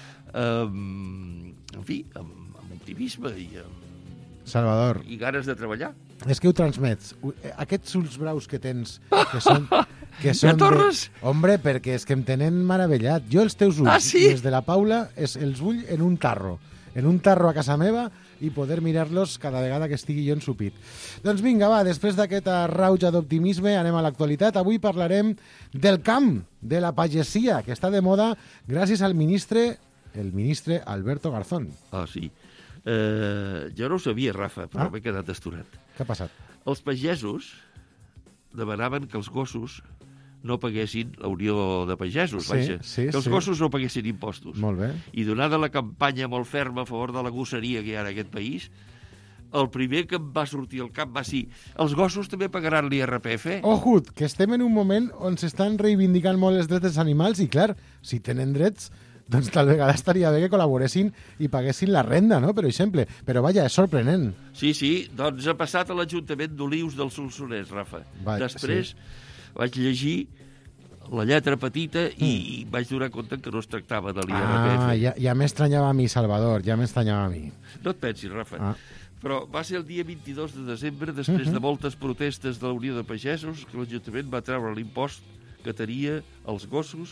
amb, en fi, amb, amb optimisme i amb Salvador, i ganes de treballar. és que ho transmets. Ho- eh, Aquests ulls braus que tens, que són... Que Ja són tornes? De... Hombre, perquè és que em tenen meravellat. Jo els teus ulls, Ah, sí? des de la Paula, és, els vull en un tarro. En un tarro a casa meva i poder mirar-los cada vegada que estigui jo ensupit. Doncs vinga, va, després d'aquesta rauja d'optimisme anem a l'actualitat. Avui parlarem del camp, de la pagesia, que està de moda gràcies al ministre, el ministre Alberto Garzón. Ah, sí. Eh, jo no ho sabia, Rafa, però Ah. m'he quedat astorat. Què ha passat? Els pagesos demanaven que els gossos no paguessin la Unió de Pagesos, Sí, vaja, sí, que els sí. gossos no paguessin impostos. Molt bé. I donada la campanya molt ferma a favor de la gosseria que hi ha en aquest país, el primer que em va sortir al cap va ser els gossos també pagaran l'I R P F. Ojut, que estem en un moment on s'estan reivindicant molt els drets dels animals i, clar, si tenen drets, doncs tal vegada estaria bé que col·laboressin i paguessin la renda, no?, per exemple. Però, vaja, és sorprenent. Sí, sí, doncs ha passat a l'Ajuntament d'Olius del Solsonès, Rafa. Va, Després sí. vaig llegir la lletra petita i, mm. i vaig donar compte que no es tractava de l'I R P F. Ah, ja, ja m'estranyava a mi, Salvador, ja m'estranyava a mi. No et pensis, Rafa. Ah. Però va ser el dia vint-i-dos de desembre, després uh-huh. de moltes protestes de la Unió de Pagesos, que l'Ajuntament va treure l'impost que tenia els gossos,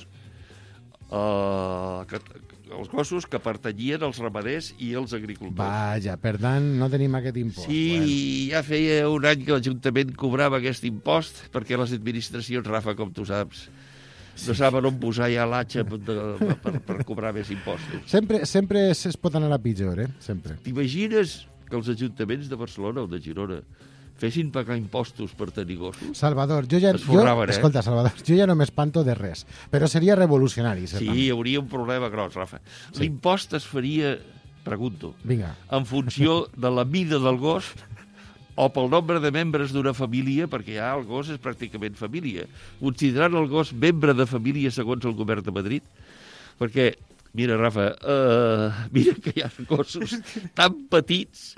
uh, que, els gossos que pertanyien als ramaders i als agricultors. Vaja, per tant, no tenim aquest impost. Sí, bueno. Ja feia un any que l'Ajuntament cobrava aquest impost, perquè les administracions, Rafa, com tu saps, no saben on posar ja l'atxa per, per, per cobrar més impostos. Sempre, sempre es, es pot anar a pitjor, eh? Sempre. T'imagines que els ajuntaments de Barcelona o de Girona fessin pagar impostos per tenir gossos? Salvador, jo ja... Es forraven, jo, eh? Escolta, Salvador, jo ja no m'espanto de res, però seria revolucionari. Sí, hi hauria un problema gros, Rafa. Sí. L'impost es faria, pregunto, Vinga. en funció de la mida del gos o pel nombre de membres d'una família, perquè ja el gos és pràcticament família. Considerant el gos membre de família segons el govern de Madrid, perquè... Mira, Rafa, uh, mira que hi ha gossos tan petits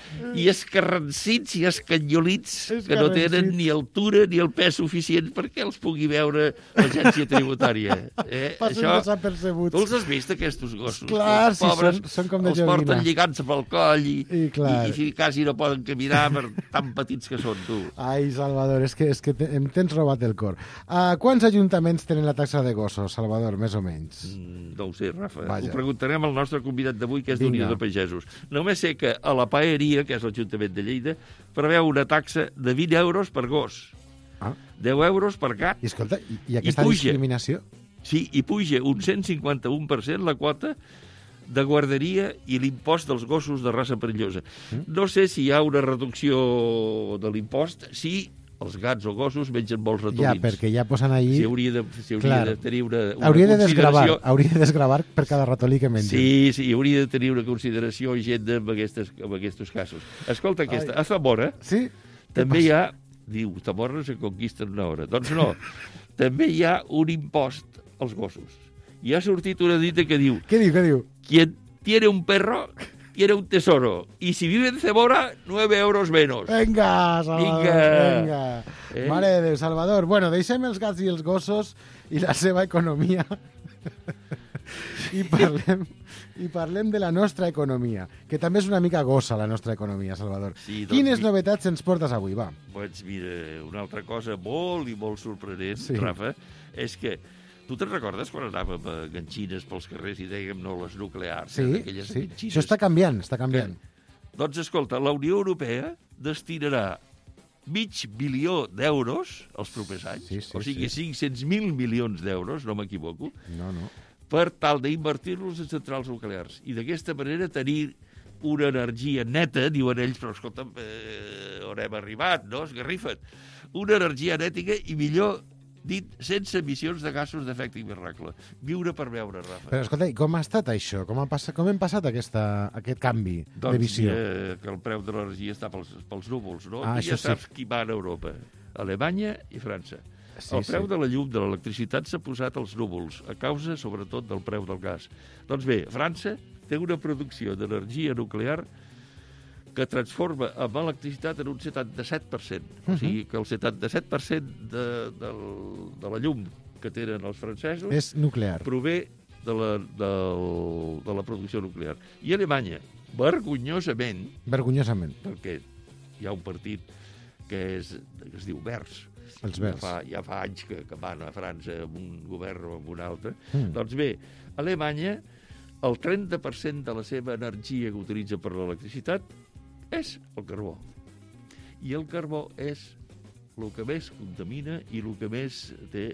i escarransits i escanyolits que no tenen ni altura ni el pes suficient perquè els pugui veure l'agència tributària. Eh? Passen Això, desapercebuts. tu els has vist, aquests gossos? Clar, els sí, pobres, són, són com de els joguina. porten lligats amb el coll i, I, clar. i, i quasi no poden caminar per tan petits que són, tu. Ai, Salvador, és que, és que te, em tens robat el cor. Uh, quants ajuntaments tenen la taxa de gossos, Salvador, més o menys? Mm, no ho sé, Rafa. Vaja. Ho preguntarem al nostre convidat d'avui, que és d'Unió Vinga. de Pagesos. Només sé que a la Paeria, que és l'Ajuntament de Lleida, preveu una taxa de vint euros per gos, Ah. deu euros per gat. I escolta, i, i aquesta I puja. discriminació? Sí, i puja un cent cinquanta-un per cent la quota de guarderia i l'impost dels gossos de raça perillosa. Mm. No sé si hi ha una reducció de l'impost, si els gats o gossos mengen molts ratolins. Ja, perquè ja posen allí... Si hauria de, si hauria Clar. de tenir una, una hauria de desgravar, consideració... hauria de desgravar per cada ratolí que mengen. Sí, sí, hauria de tenir una consideració agenda en, aquestes, en aquests casos. Escolta, aquesta, Ai. a Zamora sí? també hi ha... Diu, Zamora no se conquista en una hora. Doncs no, també hi ha un impost als gossos. I ha sortit una dita que diu... Què diu, què diu? Quien tiene un perro... tiene un tesoro. Y si vive en Zamora, nueve euros menos. Venga, Salvador, Vinga. venga. Eh? Mare de Déu, Salvador. Bueno, deixem els gats i els gossos i la seva economia i parlem, i parlem de la nostra economia, que també és una mica gossa, la nostra economia, Salvador. Sí, doncs, Quines novetats ens portes avui, va? Doncs mira, una altra cosa molt i molt sorprenent, Sí. Rafa, és que tu te'n recordes quan anàvem a ganxines pels carrers i dèiem no les nuclears? Sí, eh, aquelles sí. ganxines? Això està canviant, està canviant. Que, doncs escolta, la Unió Europea destinarà mig bilió d'euros els propers anys, Sí, sí, o sigui, sí. cinc-cents mil milions d'euros, no m'equivoco, No, no. per tal d'invertir-los en centrals nuclears. I d'aquesta manera tenir una energia neta, diuen ells, però escolta'm, eh, on hem arribat, no? Esgarrifa't. Una energia nètica i millor dit, sense emissions de gasos d'efecte hivernacle. Viure per veure, Rafa. Però escolta, i com ha estat això? Com, ha passat, com hem passat aquesta, aquest canvi doncs, de visió? Eh, que el preu de l'energia està pels, pels núvols, no? Ah, I ja això sí. saps qui va a Europa. Alemanya i França. Sí, el preu sí. de la llum, de l'electricitat, s'ha posat als núvols, a causa, sobretot, del preu del gas. Doncs bé, França té una producció d'energia nuclear que transforma amb electricitat en un setanta-set per cent. Uh -huh. O sigui que el setanta-set per cent de, de, de la llum que tenen els francesos És nuclear. prové de la, de, de la producció nuclear. I Alemanya, vergonyosament, Vergonyosament. perquè hi ha un partit que, és, que es diu Verds, Els Verds. Ja fa, ja fa anys que, que van a França amb un govern o amb un altre. Mm. Doncs bé, Alemanya, el trenta per cent de la seva energia que utilitza per l'electricitat és el carbó. I el carbó és el que més contamina i el que més té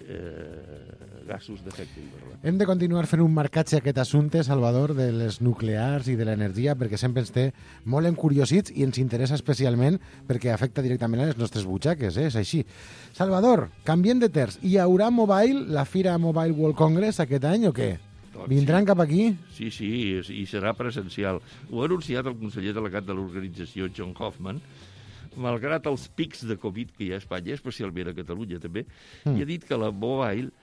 eh, gasos d'efecte hivernacle. Hem de continuar fent un marcatge a aquest assumpte, Salvador, de les nuclears i de l'energia, perquè sempre ens té molt encuriosits i ens interessa especialment perquè afecta directament a les nostres butxaques, eh? És així. Salvador, canviem de terç. Hi haurà Mobile, la Fira Mobile World Congress, aquest any o què? d'acord. Vindran sí. cap aquí? Sí, sí, i serà presencial. Ho ha anunciat el conseller delegat de l'organització, John Hoffman, malgrat els pics de Covid que hi ha a Espanya, especialment a Catalunya també, mm. i ha dit que la Mobile,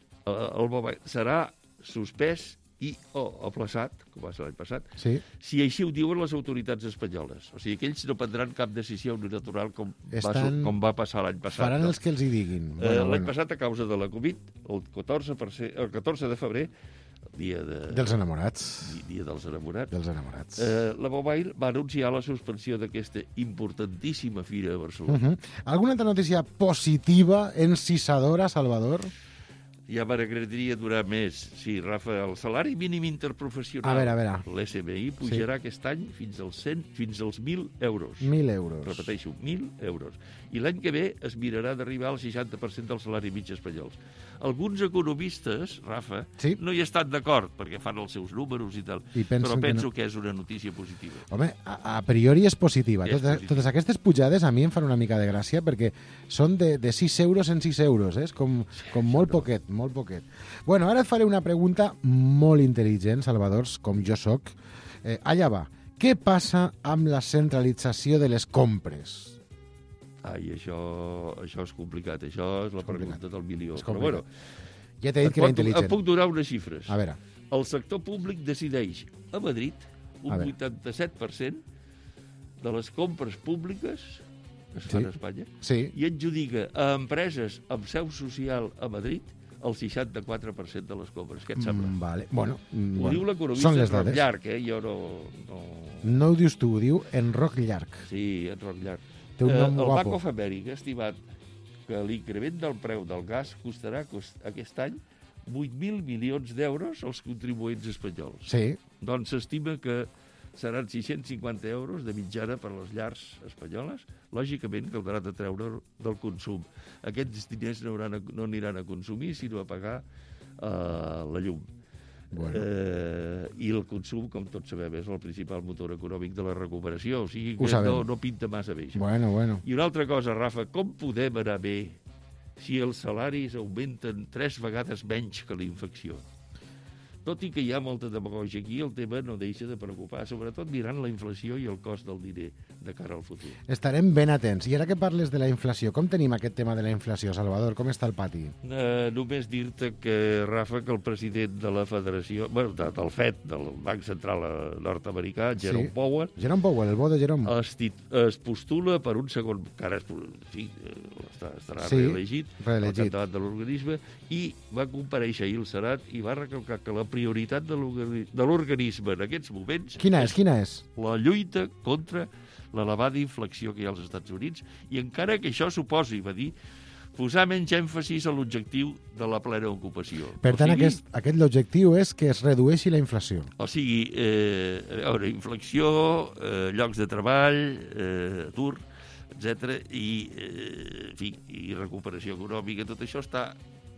el Mobile serà suspès i o aplaçat, com va ser l'any passat, sí. si així ho diuen les autoritats espanyoles. O sigui que ells no prendran cap decisió unilateral com, Estan... va, com va passar l'any passat. Faran no? els que els hi diguin. Eh, bueno, l'any bueno. passat, a causa de la Covid, el catorze, per cent, el catorze de febrer, dia de... Dels enamorats. Dia dels enamorats. Dels enamorats. Eh, la Mobile va anunciar la suspensió d'aquesta importantíssima fira a Barcelona. Uh -huh. Alguna altra notícia positiva, encisadora, Salvador? Ja m'agradaria durar més. Sí, Rafa, el salari mínim interprofessional, a veure, a veure. l'S M I, pujarà sí. aquest any fins als, cent, fins als mil euros. mil euros. Repeteixo, mil euros. I l'any que ve es mirarà d'arribar al seixanta per cent del salari mig espanyols. Alguns economistes, Rafa, sí? no hi estan d'acord, perquè fan els seus números i tal, I però penso que, no... que és una notícia positiva. Home, a, a priori és positiva. És totes, positiva. totes aquestes pujades a mi em fan una mica de gràcia perquè són de, de sis euros en sis euros, eh? És com, com molt no. poquet, molt poquet. Bueno, ara et faré una pregunta molt intel·ligent, Salvador, com jo sóc. Eh, allà va. Què passa amb la centralització de les compres? Ai, això, això és complicat. Això és la pregunta del milió. És Però bueno, ja t'he dit que era intel·ligent. Et puc donar unes xifres. A veure. El sector públic decideix a Madrid un vuitanta-set per cent de les compres públiques que es fan sí. a Espanya sí. i adjudica a empreses amb seu social a Madrid el seixanta-quatre per cent de les compres. Què et sembla? Mm, vale. Bueno, ho bueno. diu l'economista en Roc Llarg, eh? Jo no, no... No ho dius tu, ho diu en Roc Llarg. Sí, en Roc Llarg. Té un nom eh, el guapo. Banc of America ha estimat que l'increment del preu del gas costarà cost, aquest any vuit mil milions d'euros als contribuents espanyols. Sí. Doncs s'estima que seran sis-cents cinquanta euros de mitjana per a les llars espanyoles. Lògicament caldrà de treure del consum. Aquests diners no, hauran a, no aniran a consumir, sinó a pagar uh, la llum. Bueno. Eh, I el consum, com tots sabem, és el principal motor econòmic de la recuperació. O sigui que no, no pinta massa bé. Bueno, bueno. I una altra cosa, Rafa, com podem anar bé si els salaris augmenten tres vegades menys que la inflació? Tot i que hi ha molta demagògia aquí, el tema no deixa de preocupar, sobretot mirant la inflació i el cost del diner de cara al futur. Estarem ben atents. I ara que parles de la inflació, com tenim aquest tema de la inflació, Salvador? Com està el pati? Eh, només dir-te que, Rafa, que el president de la Federació, bueno, de, del F E D, del Banc Central nord-americà, Jerome sí. Powell... Jerome Powell, el bo de Jerome. Es, es postula per un segon... Encara es, sí, està, estarà sí, reelegit, reelegit. al capdavant de l'organisme, i va comparèixer ahir al Senat i va recalcar que la prioritat de l'organisme en aquests moments... Quina és? Quina és? La lluita contra l'elevada inflació que hi ha als Estats Units, i encara que això suposi, va dir, posar menys èmfasis a l'objectiu de la plena ocupació. Per tant, o sigui, aquest, aquest l'objectiu és que es redueixi la inflació. O sigui, eh, a veure, inflació, eh, llocs de treball, eh, atur, etcètera, i, eh, en fi, i recuperació econòmica, tot això està,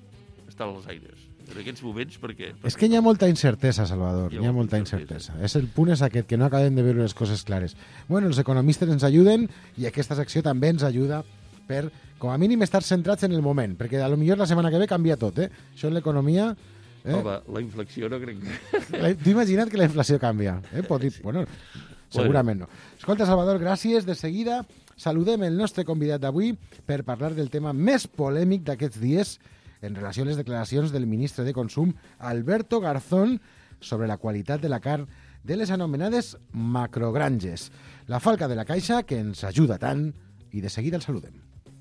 està als aires. En aquests moments, perquè... És que hi ha molta incertesa, Salvador, hi ha, hi ha molta molta incertesa. És el punt és aquest, que no acabem de veure les coses clares. Bueno, els economistes ens ajuden i aquesta secció també ens ajuda per, com a mínim, estar centrats en el moment, perquè a lo millor la setmana que ve canvia tot, eh? Això en l'economia... Eh? Home, la inflació no crec que... T'he imaginat que la inflació canvia, eh? Pot dir... Bueno, segurament no. Escolta, Salvador, gràcies. De seguida saludem el nostre convidat d'avui per parlar del tema més polèmic d'aquests dies en relació a les declaracions del ministre de Consum, Alberto Garzón, sobre la qualitat de la carn de les anomenades macrogranges. La falca de la caixa, que ens ajuda tant, i de seguida el saludem.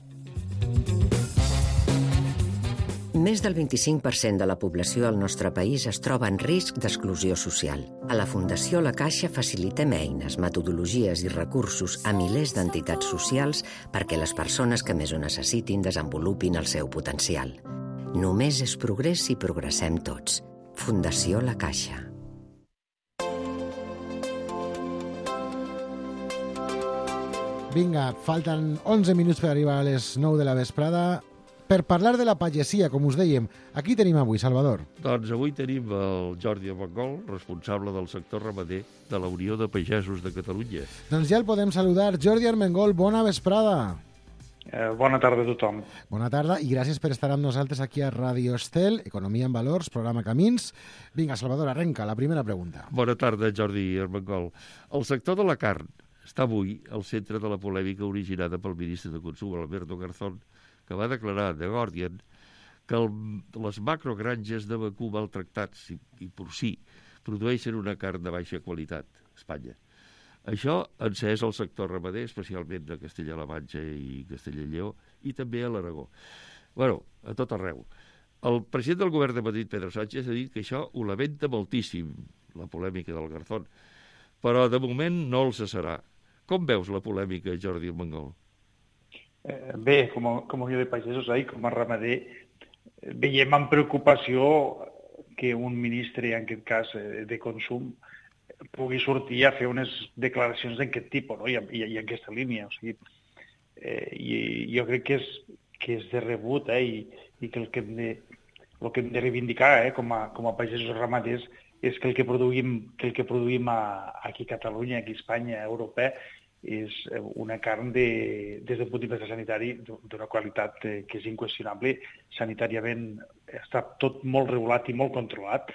Més del vint-i-cinc per cent de la població al nostre país es troba en risc d'exclusió social. A la Fundació La Caixa facilitem eines, metodologies i recursos a milers d'entitats socials perquè les persones que més ho necessitin desenvolupin el seu potencial. Només és progrés si progressem tots. Fundació La Caixa. Vinga, falten onze minuts per arribar a les nou de la vesprada per parlar de la pagesia, com us dèiem. Aquí tenim avui, Salvador. Doncs avui tenim el Jordi Armengol, responsable del sector ramader de la Unió de Pagesos de Catalunya. Doncs ja el podem saludar. Jordi Armengol, bona vesprada. Eh, bona tarda a tothom. Bona tarda i gràcies per estar amb nosaltres aquí a Ràdio Estel, Economia en Valors, programa Camins. Vinga, Salvador, arrenca la primera pregunta. Bona tarda, Jordi Armengol. El sector de la carn està avui al centre de la polèmica originada pel ministre de Consum, Alberto Garzón, que va declarar a The Guardian que el, les macrogranges de vacú maltractats i, i porcí produeixen una carn de baixa qualitat a Espanya. Això encès el sector ramader, especialment de Castella-La Manxa i Castella i Lleó, i també a l'Aragó. Bueno, a tot arreu. El president del govern de Madrid, Pedro Sánchez, ha dit que això ho lamenta moltíssim, la polèmica del Garzón, però de moment no el cessarà. Com veus la polèmica, Jordi Armengol? Eh, bé, com a, com a jo de pagesos i com a ramader, veiem amb preocupació que un ministre, en aquest cas de consum, pugui sortir a fer unes declaracions d'aquest tipus, no? I, i, i en aquesta línia. O sigui, eh, i, jo crec que és, que és de rebut, eh? I, i que el que hem de, el que hem de reivindicar eh? com, a, com a pagesos ramaders és que el que produïm, que el que produïm a, aquí a Catalunya, aquí a Espanya, a Europa, és una carn de, des del punt de vista sanitari d'una qualitat eh, que és inqüestionable. Sanitàriament està tot molt regulat i molt controlat,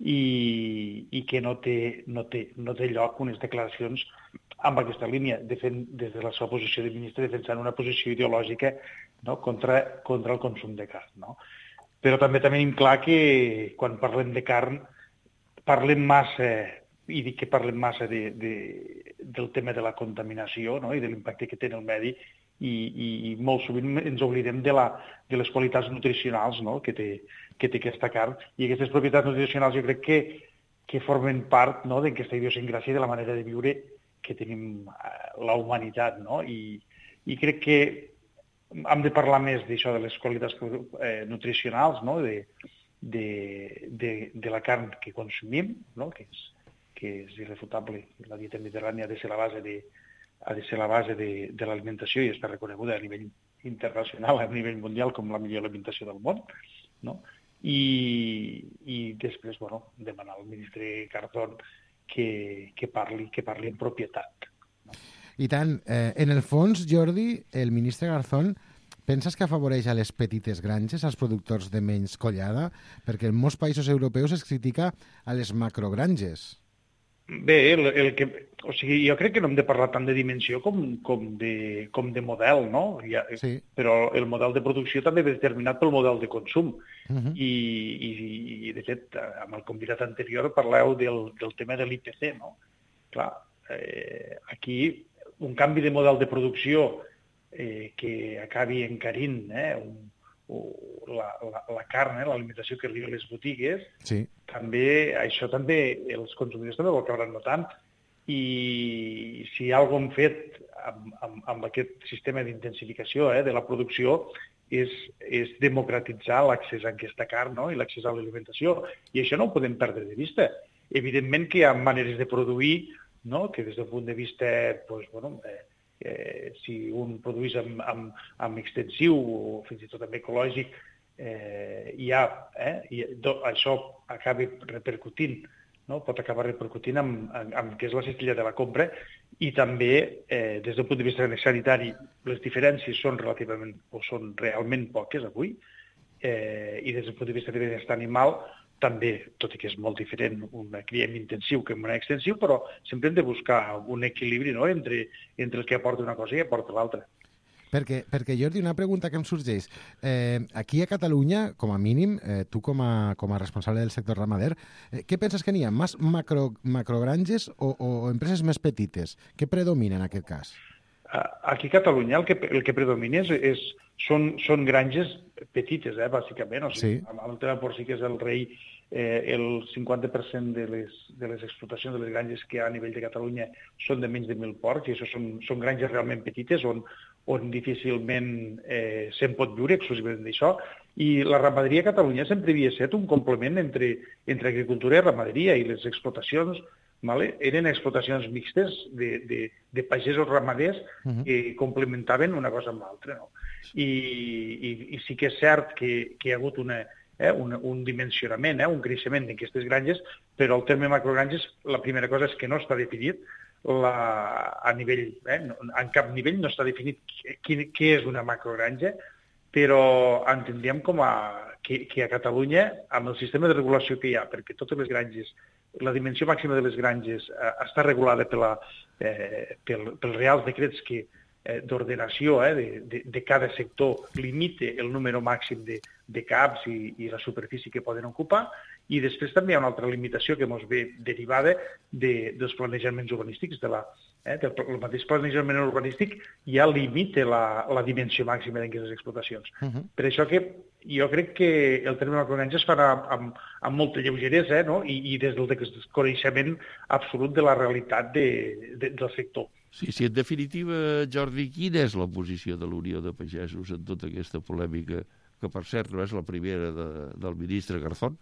i, i que no té, no, té, no té lloc unes declaracions amb aquesta línia, defen, des de la seva posició de ministre, defensant una posició ideològica, no? contra, contra el consum de carn. No? Però també tenim clar que quan parlem de carn parlem massa, i dic que parlem massa de, de, del tema de la contaminació, no? I de l'impacte que té en el medi, i, i, i molt sovint ens oblidem de, la, de les qualitats nutricionals, no? que, té, que té aquesta carn. I aquestes propietats nutricionals jo crec que, que formen part, no? d'aquesta idiosincràsia de la manera de viure que tenim la humanitat. No? I, I crec que hem de parlar més d'això, de les qualitats eh, nutricionals, no? de, de, de, de la carn que consumim, no? que, és, que és irrefutable. La dieta mediterrània ha de ser la base de ha de ser la base de, de l'alimentació i està reconeguda a nivell internacional, a nivell mundial, com la millor alimentació del món. No? I, i després, bueno, demanar al ministre Garzón que, que, parli, que parli en propietat. No? I tant, eh, en el fons, Jordi, el ministre Garzón, penses que afavoreix a les petites granges, als productors de menys collada? Perquè en molts països europeus es critica a les macrogranges. Bé, el, el que, o sigui, jo crec que no hem de parlar tant de dimensió com, com, de, com de model, no? Ja, sí. Però el model de producció també ve determinat pel model de consum. Uh-huh. I, i, I, de fet, amb el convidat anterior parleu del, del tema de l'I P C, no? Clar, eh, aquí un canvi de model de producció eh, que acabi encarint eh, un, La, la, la carn, eh, l'alimentació que arriba a les botigues, sí. també, això també, els consumidors també ho acabaran notant, i si alguna cosa hem fet amb, amb, amb aquest sistema d'intensificació eh, de la producció és, és democratitzar l'accés a aquesta carn, no? I l'accés a l'alimentació, i això no ho podem perdre de vista. Evidentment que hi ha maneres de produir, no? Que des del punt de vista, pues, bueno, eh, Eh, si un produeix amb, amb, amb extensiu o fins i tot amb ecològic, eh, hi ha, eh, i do, això acaba repercutint, no? Pot acabar repercutint amb, amb, amb què és la cistella de la compra, i també eh, des del punt de vista sanitari les diferències són relativament o són realment poques avui, eh, i des del punt de vista de benestar animal també, tot i que és molt diferent un criem intensiu que un extensiu, però sempre hem de buscar un equilibri, no? entre, entre el que aporta una cosa i aporta l'altra. Perquè, perquè, Jordi, una pregunta que em sorgeix. Eh, aquí a Catalunya, com a mínim, eh, tu com a, com a responsable del sector ramader, eh, què penses que n'hi ha? Més macro, macrogranges o, o empreses més petites? Què predomina en aquest cas? Aquí a Catalunya el que, el que predomina és, és, són, són granges petites, eh, bàsicament. O sigui, sí. Amb el tema porcí, que és el rei, eh, el cinquanta per cent de les, de les explotacions de les granges que hi ha a nivell de Catalunya són de menys de mil porcs, i això són, són granges realment petites on, on difícilment eh, se'n pot viure exclusivament d'això. I la ramaderia a Catalunya sempre havia estat un complement entre, entre agricultura i ramaderia, i les explotacions vale? Eren explotacions mixtes de, de, de pagesos ramaders uh-huh. que complementaven una cosa amb l'altra. No? I, i, I sí que és cert que, que hi ha hagut una, eh, un, un dimensionament, eh, un creixement d'aquestes granges, però el terme macrogranges, la primera cosa és que no està definit. la, a nivell, eh, en cap nivell no està definit què, què és una macrogranja, però entendríem com a, que, que a Catalunya, amb el sistema de regulació que hi ha, perquè totes les granges, la dimensió màxima de les granges eh, està regulada per la, eh, pel, pels reals decrets que eh, d'ordenació eh, de, de, de cada sector limite el número màxim de, de caps i, i la superfície que poden ocupar, i després també hi ha una altra limitació que ens ve derivada de, dels planejaments urbanístics, de la, eh, del el mateix planejament urbanístic ja limita la, la dimensió màxima d'aquestes explotacions. Uh -huh. Per això que jo crec que el terme macrogranja es farà amb, amb molta lleugeresa eh, no? I, i des del desconeixement absolut de la realitat de, de, del sector. Sí, sí, en definitiva, Jordi, quina és la posició de l'Unió de Pagesos en tota aquesta polèmica, que per cert no és la primera de, del ministre Garzón?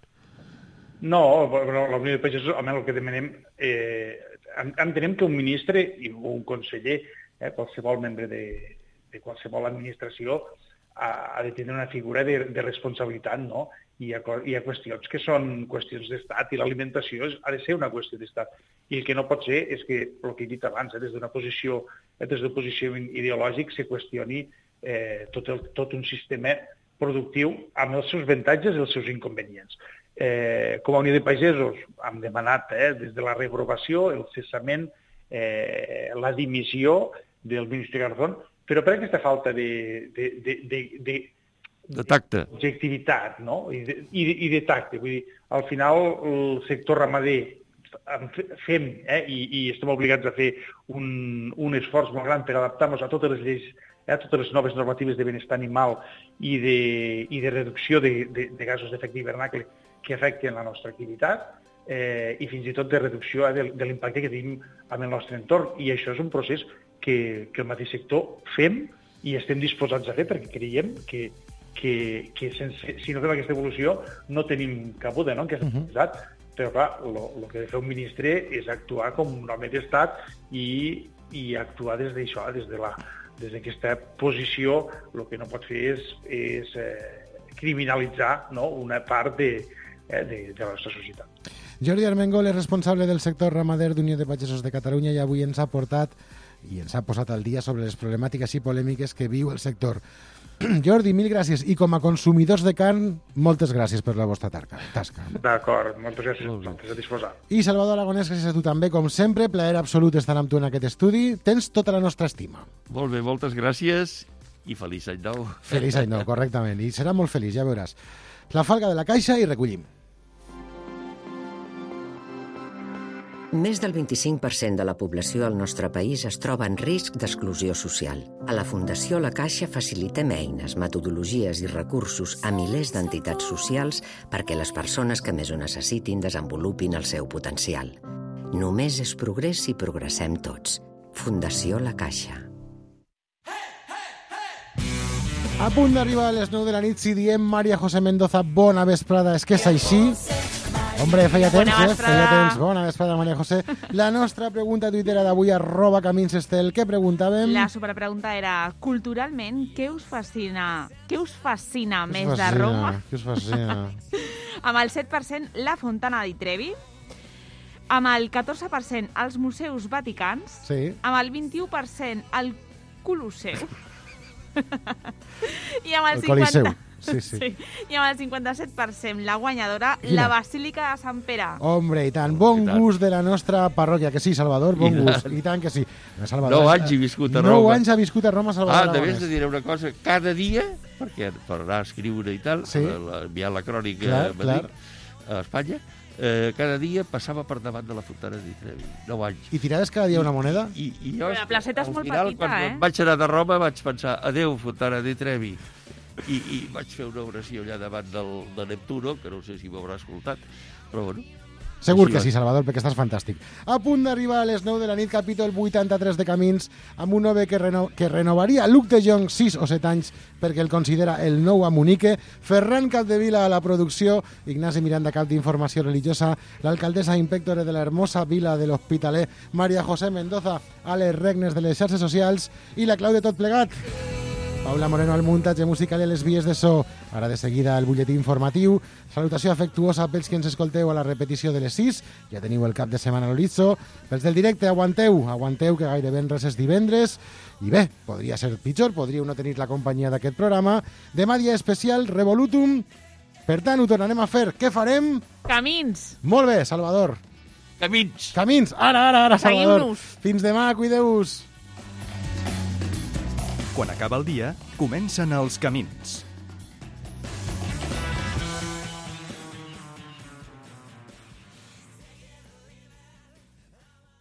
No, la Unió de Pagesos, home, el que demanem, eh, entenem que un ministre i un conseller, eh, qualsevol membre de, de qualsevol administració, ha, ha de tenir una figura de, de responsabilitat, no? Hi ha, hi ha qüestions que són qüestions d'estat i l'alimentació ha de ser una qüestió d'estat. I el que no pot ser és que, el que he dit abans, eh, des d'una posició, eh, des d'un posició ideològic se qüestioni eh, tot, el, tot un sistema productiu amb els seus avantatges i els seus inconvenients. Eh, com a Unió de Pagesos hem demanat eh, des de la reprovació, el cessament, eh, la dimissió del ministre Garzón, però per aquesta falta de, de, de, de, de, de tacte, d'objectivitat, no? I, de, i, de, i de tacte. Vull dir, al final el sector ramader fem eh, i, i estem obligats a fer un, un esforç molt gran per adaptar-nos a totes les lleis, eh, a totes les noves normatives de benestar animal i de, i de reducció de, de, de gasos d'efecte hivernacle que afecten la nostra activitat eh, i fins i tot de reducció eh, de, de l'impacte que tenim amb el nostre entorn. I això és un procés que, que el mateix sector fem i estem disposats a fer perquè creiem que, que, que sense, si no fem aquesta evolució no tenim cabuda, no?, en aquesta societat. Uh-huh. Però clar, el que ha de fer un ministre és actuar com un home d'estat i, i actuar des d'això, des de la, des d'aquesta posició. El que no pot fer és, és eh, criminalitzar, no?, una part de, eh, de, de la nostra societat. Jordi Armengol és responsable del sector ramader d'Unió de Pagesos de Catalunya i avui ens ha portat i ens ha posat al dia sobre les problemàtiques i polèmiques que viu el sector. Jordi, mil gràcies. I com a consumidors de carn, moltes gràcies per la vostra tasca. D'acord, moltes gràcies a vosaltres, a disposar. I Salvador Aragonès, gràcies a tu també, com sempre. Plaer absolut estar amb tu en aquest estudi. Tens tota la nostra estima. Molt bé, moltes gràcies i feliç any nou. Feliç any nou, correctament. I serà molt feliç, ja veuràs. La falca de la caixa i recollim. Més del vint-i-cinc per cent de la població al nostre país es troba en risc d'exclusió social. A la Fundació La Caixa facilitem eines, metodologies i recursos a milers d'entitats socials perquè les persones que més ho necessitin desenvolupin el seu potencial. Només és progrés si progressem tots. Fundació La Caixa. A punt d'arribar a les nou de la nit, si diem Maria José Mendoza, bona vesprada, és que és així. Hombre, feia temps, eh? Feia temps. Bona vesprada, Maria José. La nostra pregunta tuitera d'avui, arroba Camins Estel. Què preguntàvem? La superpregunta era, culturalment, què us fascina, què us fascina què més us fascina? de Roma? Què us fascina? Amb el set per cent, la Fontana di Trevi. Amb el catorze per cent, els museus vaticans. Sí. Amb el vint-i-u per cent, el Colosseu. I amb el, el Coliseu. cinquanta... Sí, sí. sí. I amb el cinquanta-set per cent, la guanyadora, Quina? la Basílica de Sant Pere. Hombre, i tant. Bon gust de la nostra parròquia. Que sí, Salvador? Bon I gust. tant. I tant que sí. Salvador, Nou anys he viscut a Roma. Nou anys ha viscut a Roma, Salvador Ah, Aragonès. també diré una cosa. Cada dia, perquè per anar a escriure i tal, Sí. la, enviar la crònica Clar, a Madrid, a Espanya, eh, cada dia passava per davant de la Fontana di Trevi. Nou anys. I tiraves cada dia una moneda? I, i jo, Però la placeta és al molt final, petita, quan eh? vaig anar de Roma, vaig pensar, adeu, Fontana di Trevi. I, i vaig fer una oració allà davant del, de Neptuno, que no sé si m'haurà escoltat, però bueno. Segur així que va. sí, Salvador, perquè estàs fantàstic. A punt d'arribar a les nou de la nit, capítol vuitanta-tres de Camins, amb un home que, reno que renovaria Luc de Jong sis o set anys perquè el considera el nou Amunique, Ferran Capdevila a la producció, Ignasi Miranda, cap d'informació religiosa, l'alcaldessa inspectora de la hermosa vila de l'Hospitaler, Maria José Mendoza, a les regnes de les xarxes socials i la clau de tot plegat. Paula Moreno al muntatge musical i les vies de so. Ara de seguida el butlletí informatiu. Salutació afectuosa pels que ens escolteu a la repetició de les sis. Ja teniu el cap de setmana a l'horitzó. Pels del directe, aguanteu, aguanteu que gairebé res és divendres. I bé, podria ser pitjor, podríeu no tenir la companyia d'aquest programa. Demà dia especial, Revolutum. Per tant, ho tornarem a fer. Què farem? Camins. Molt bé, Salvador. Camins. Camins. Ara, ara, ara, Salvador. Seguim-nos. Fins demà, cuideu-vos. Quan acaba el dia, comencen els camins.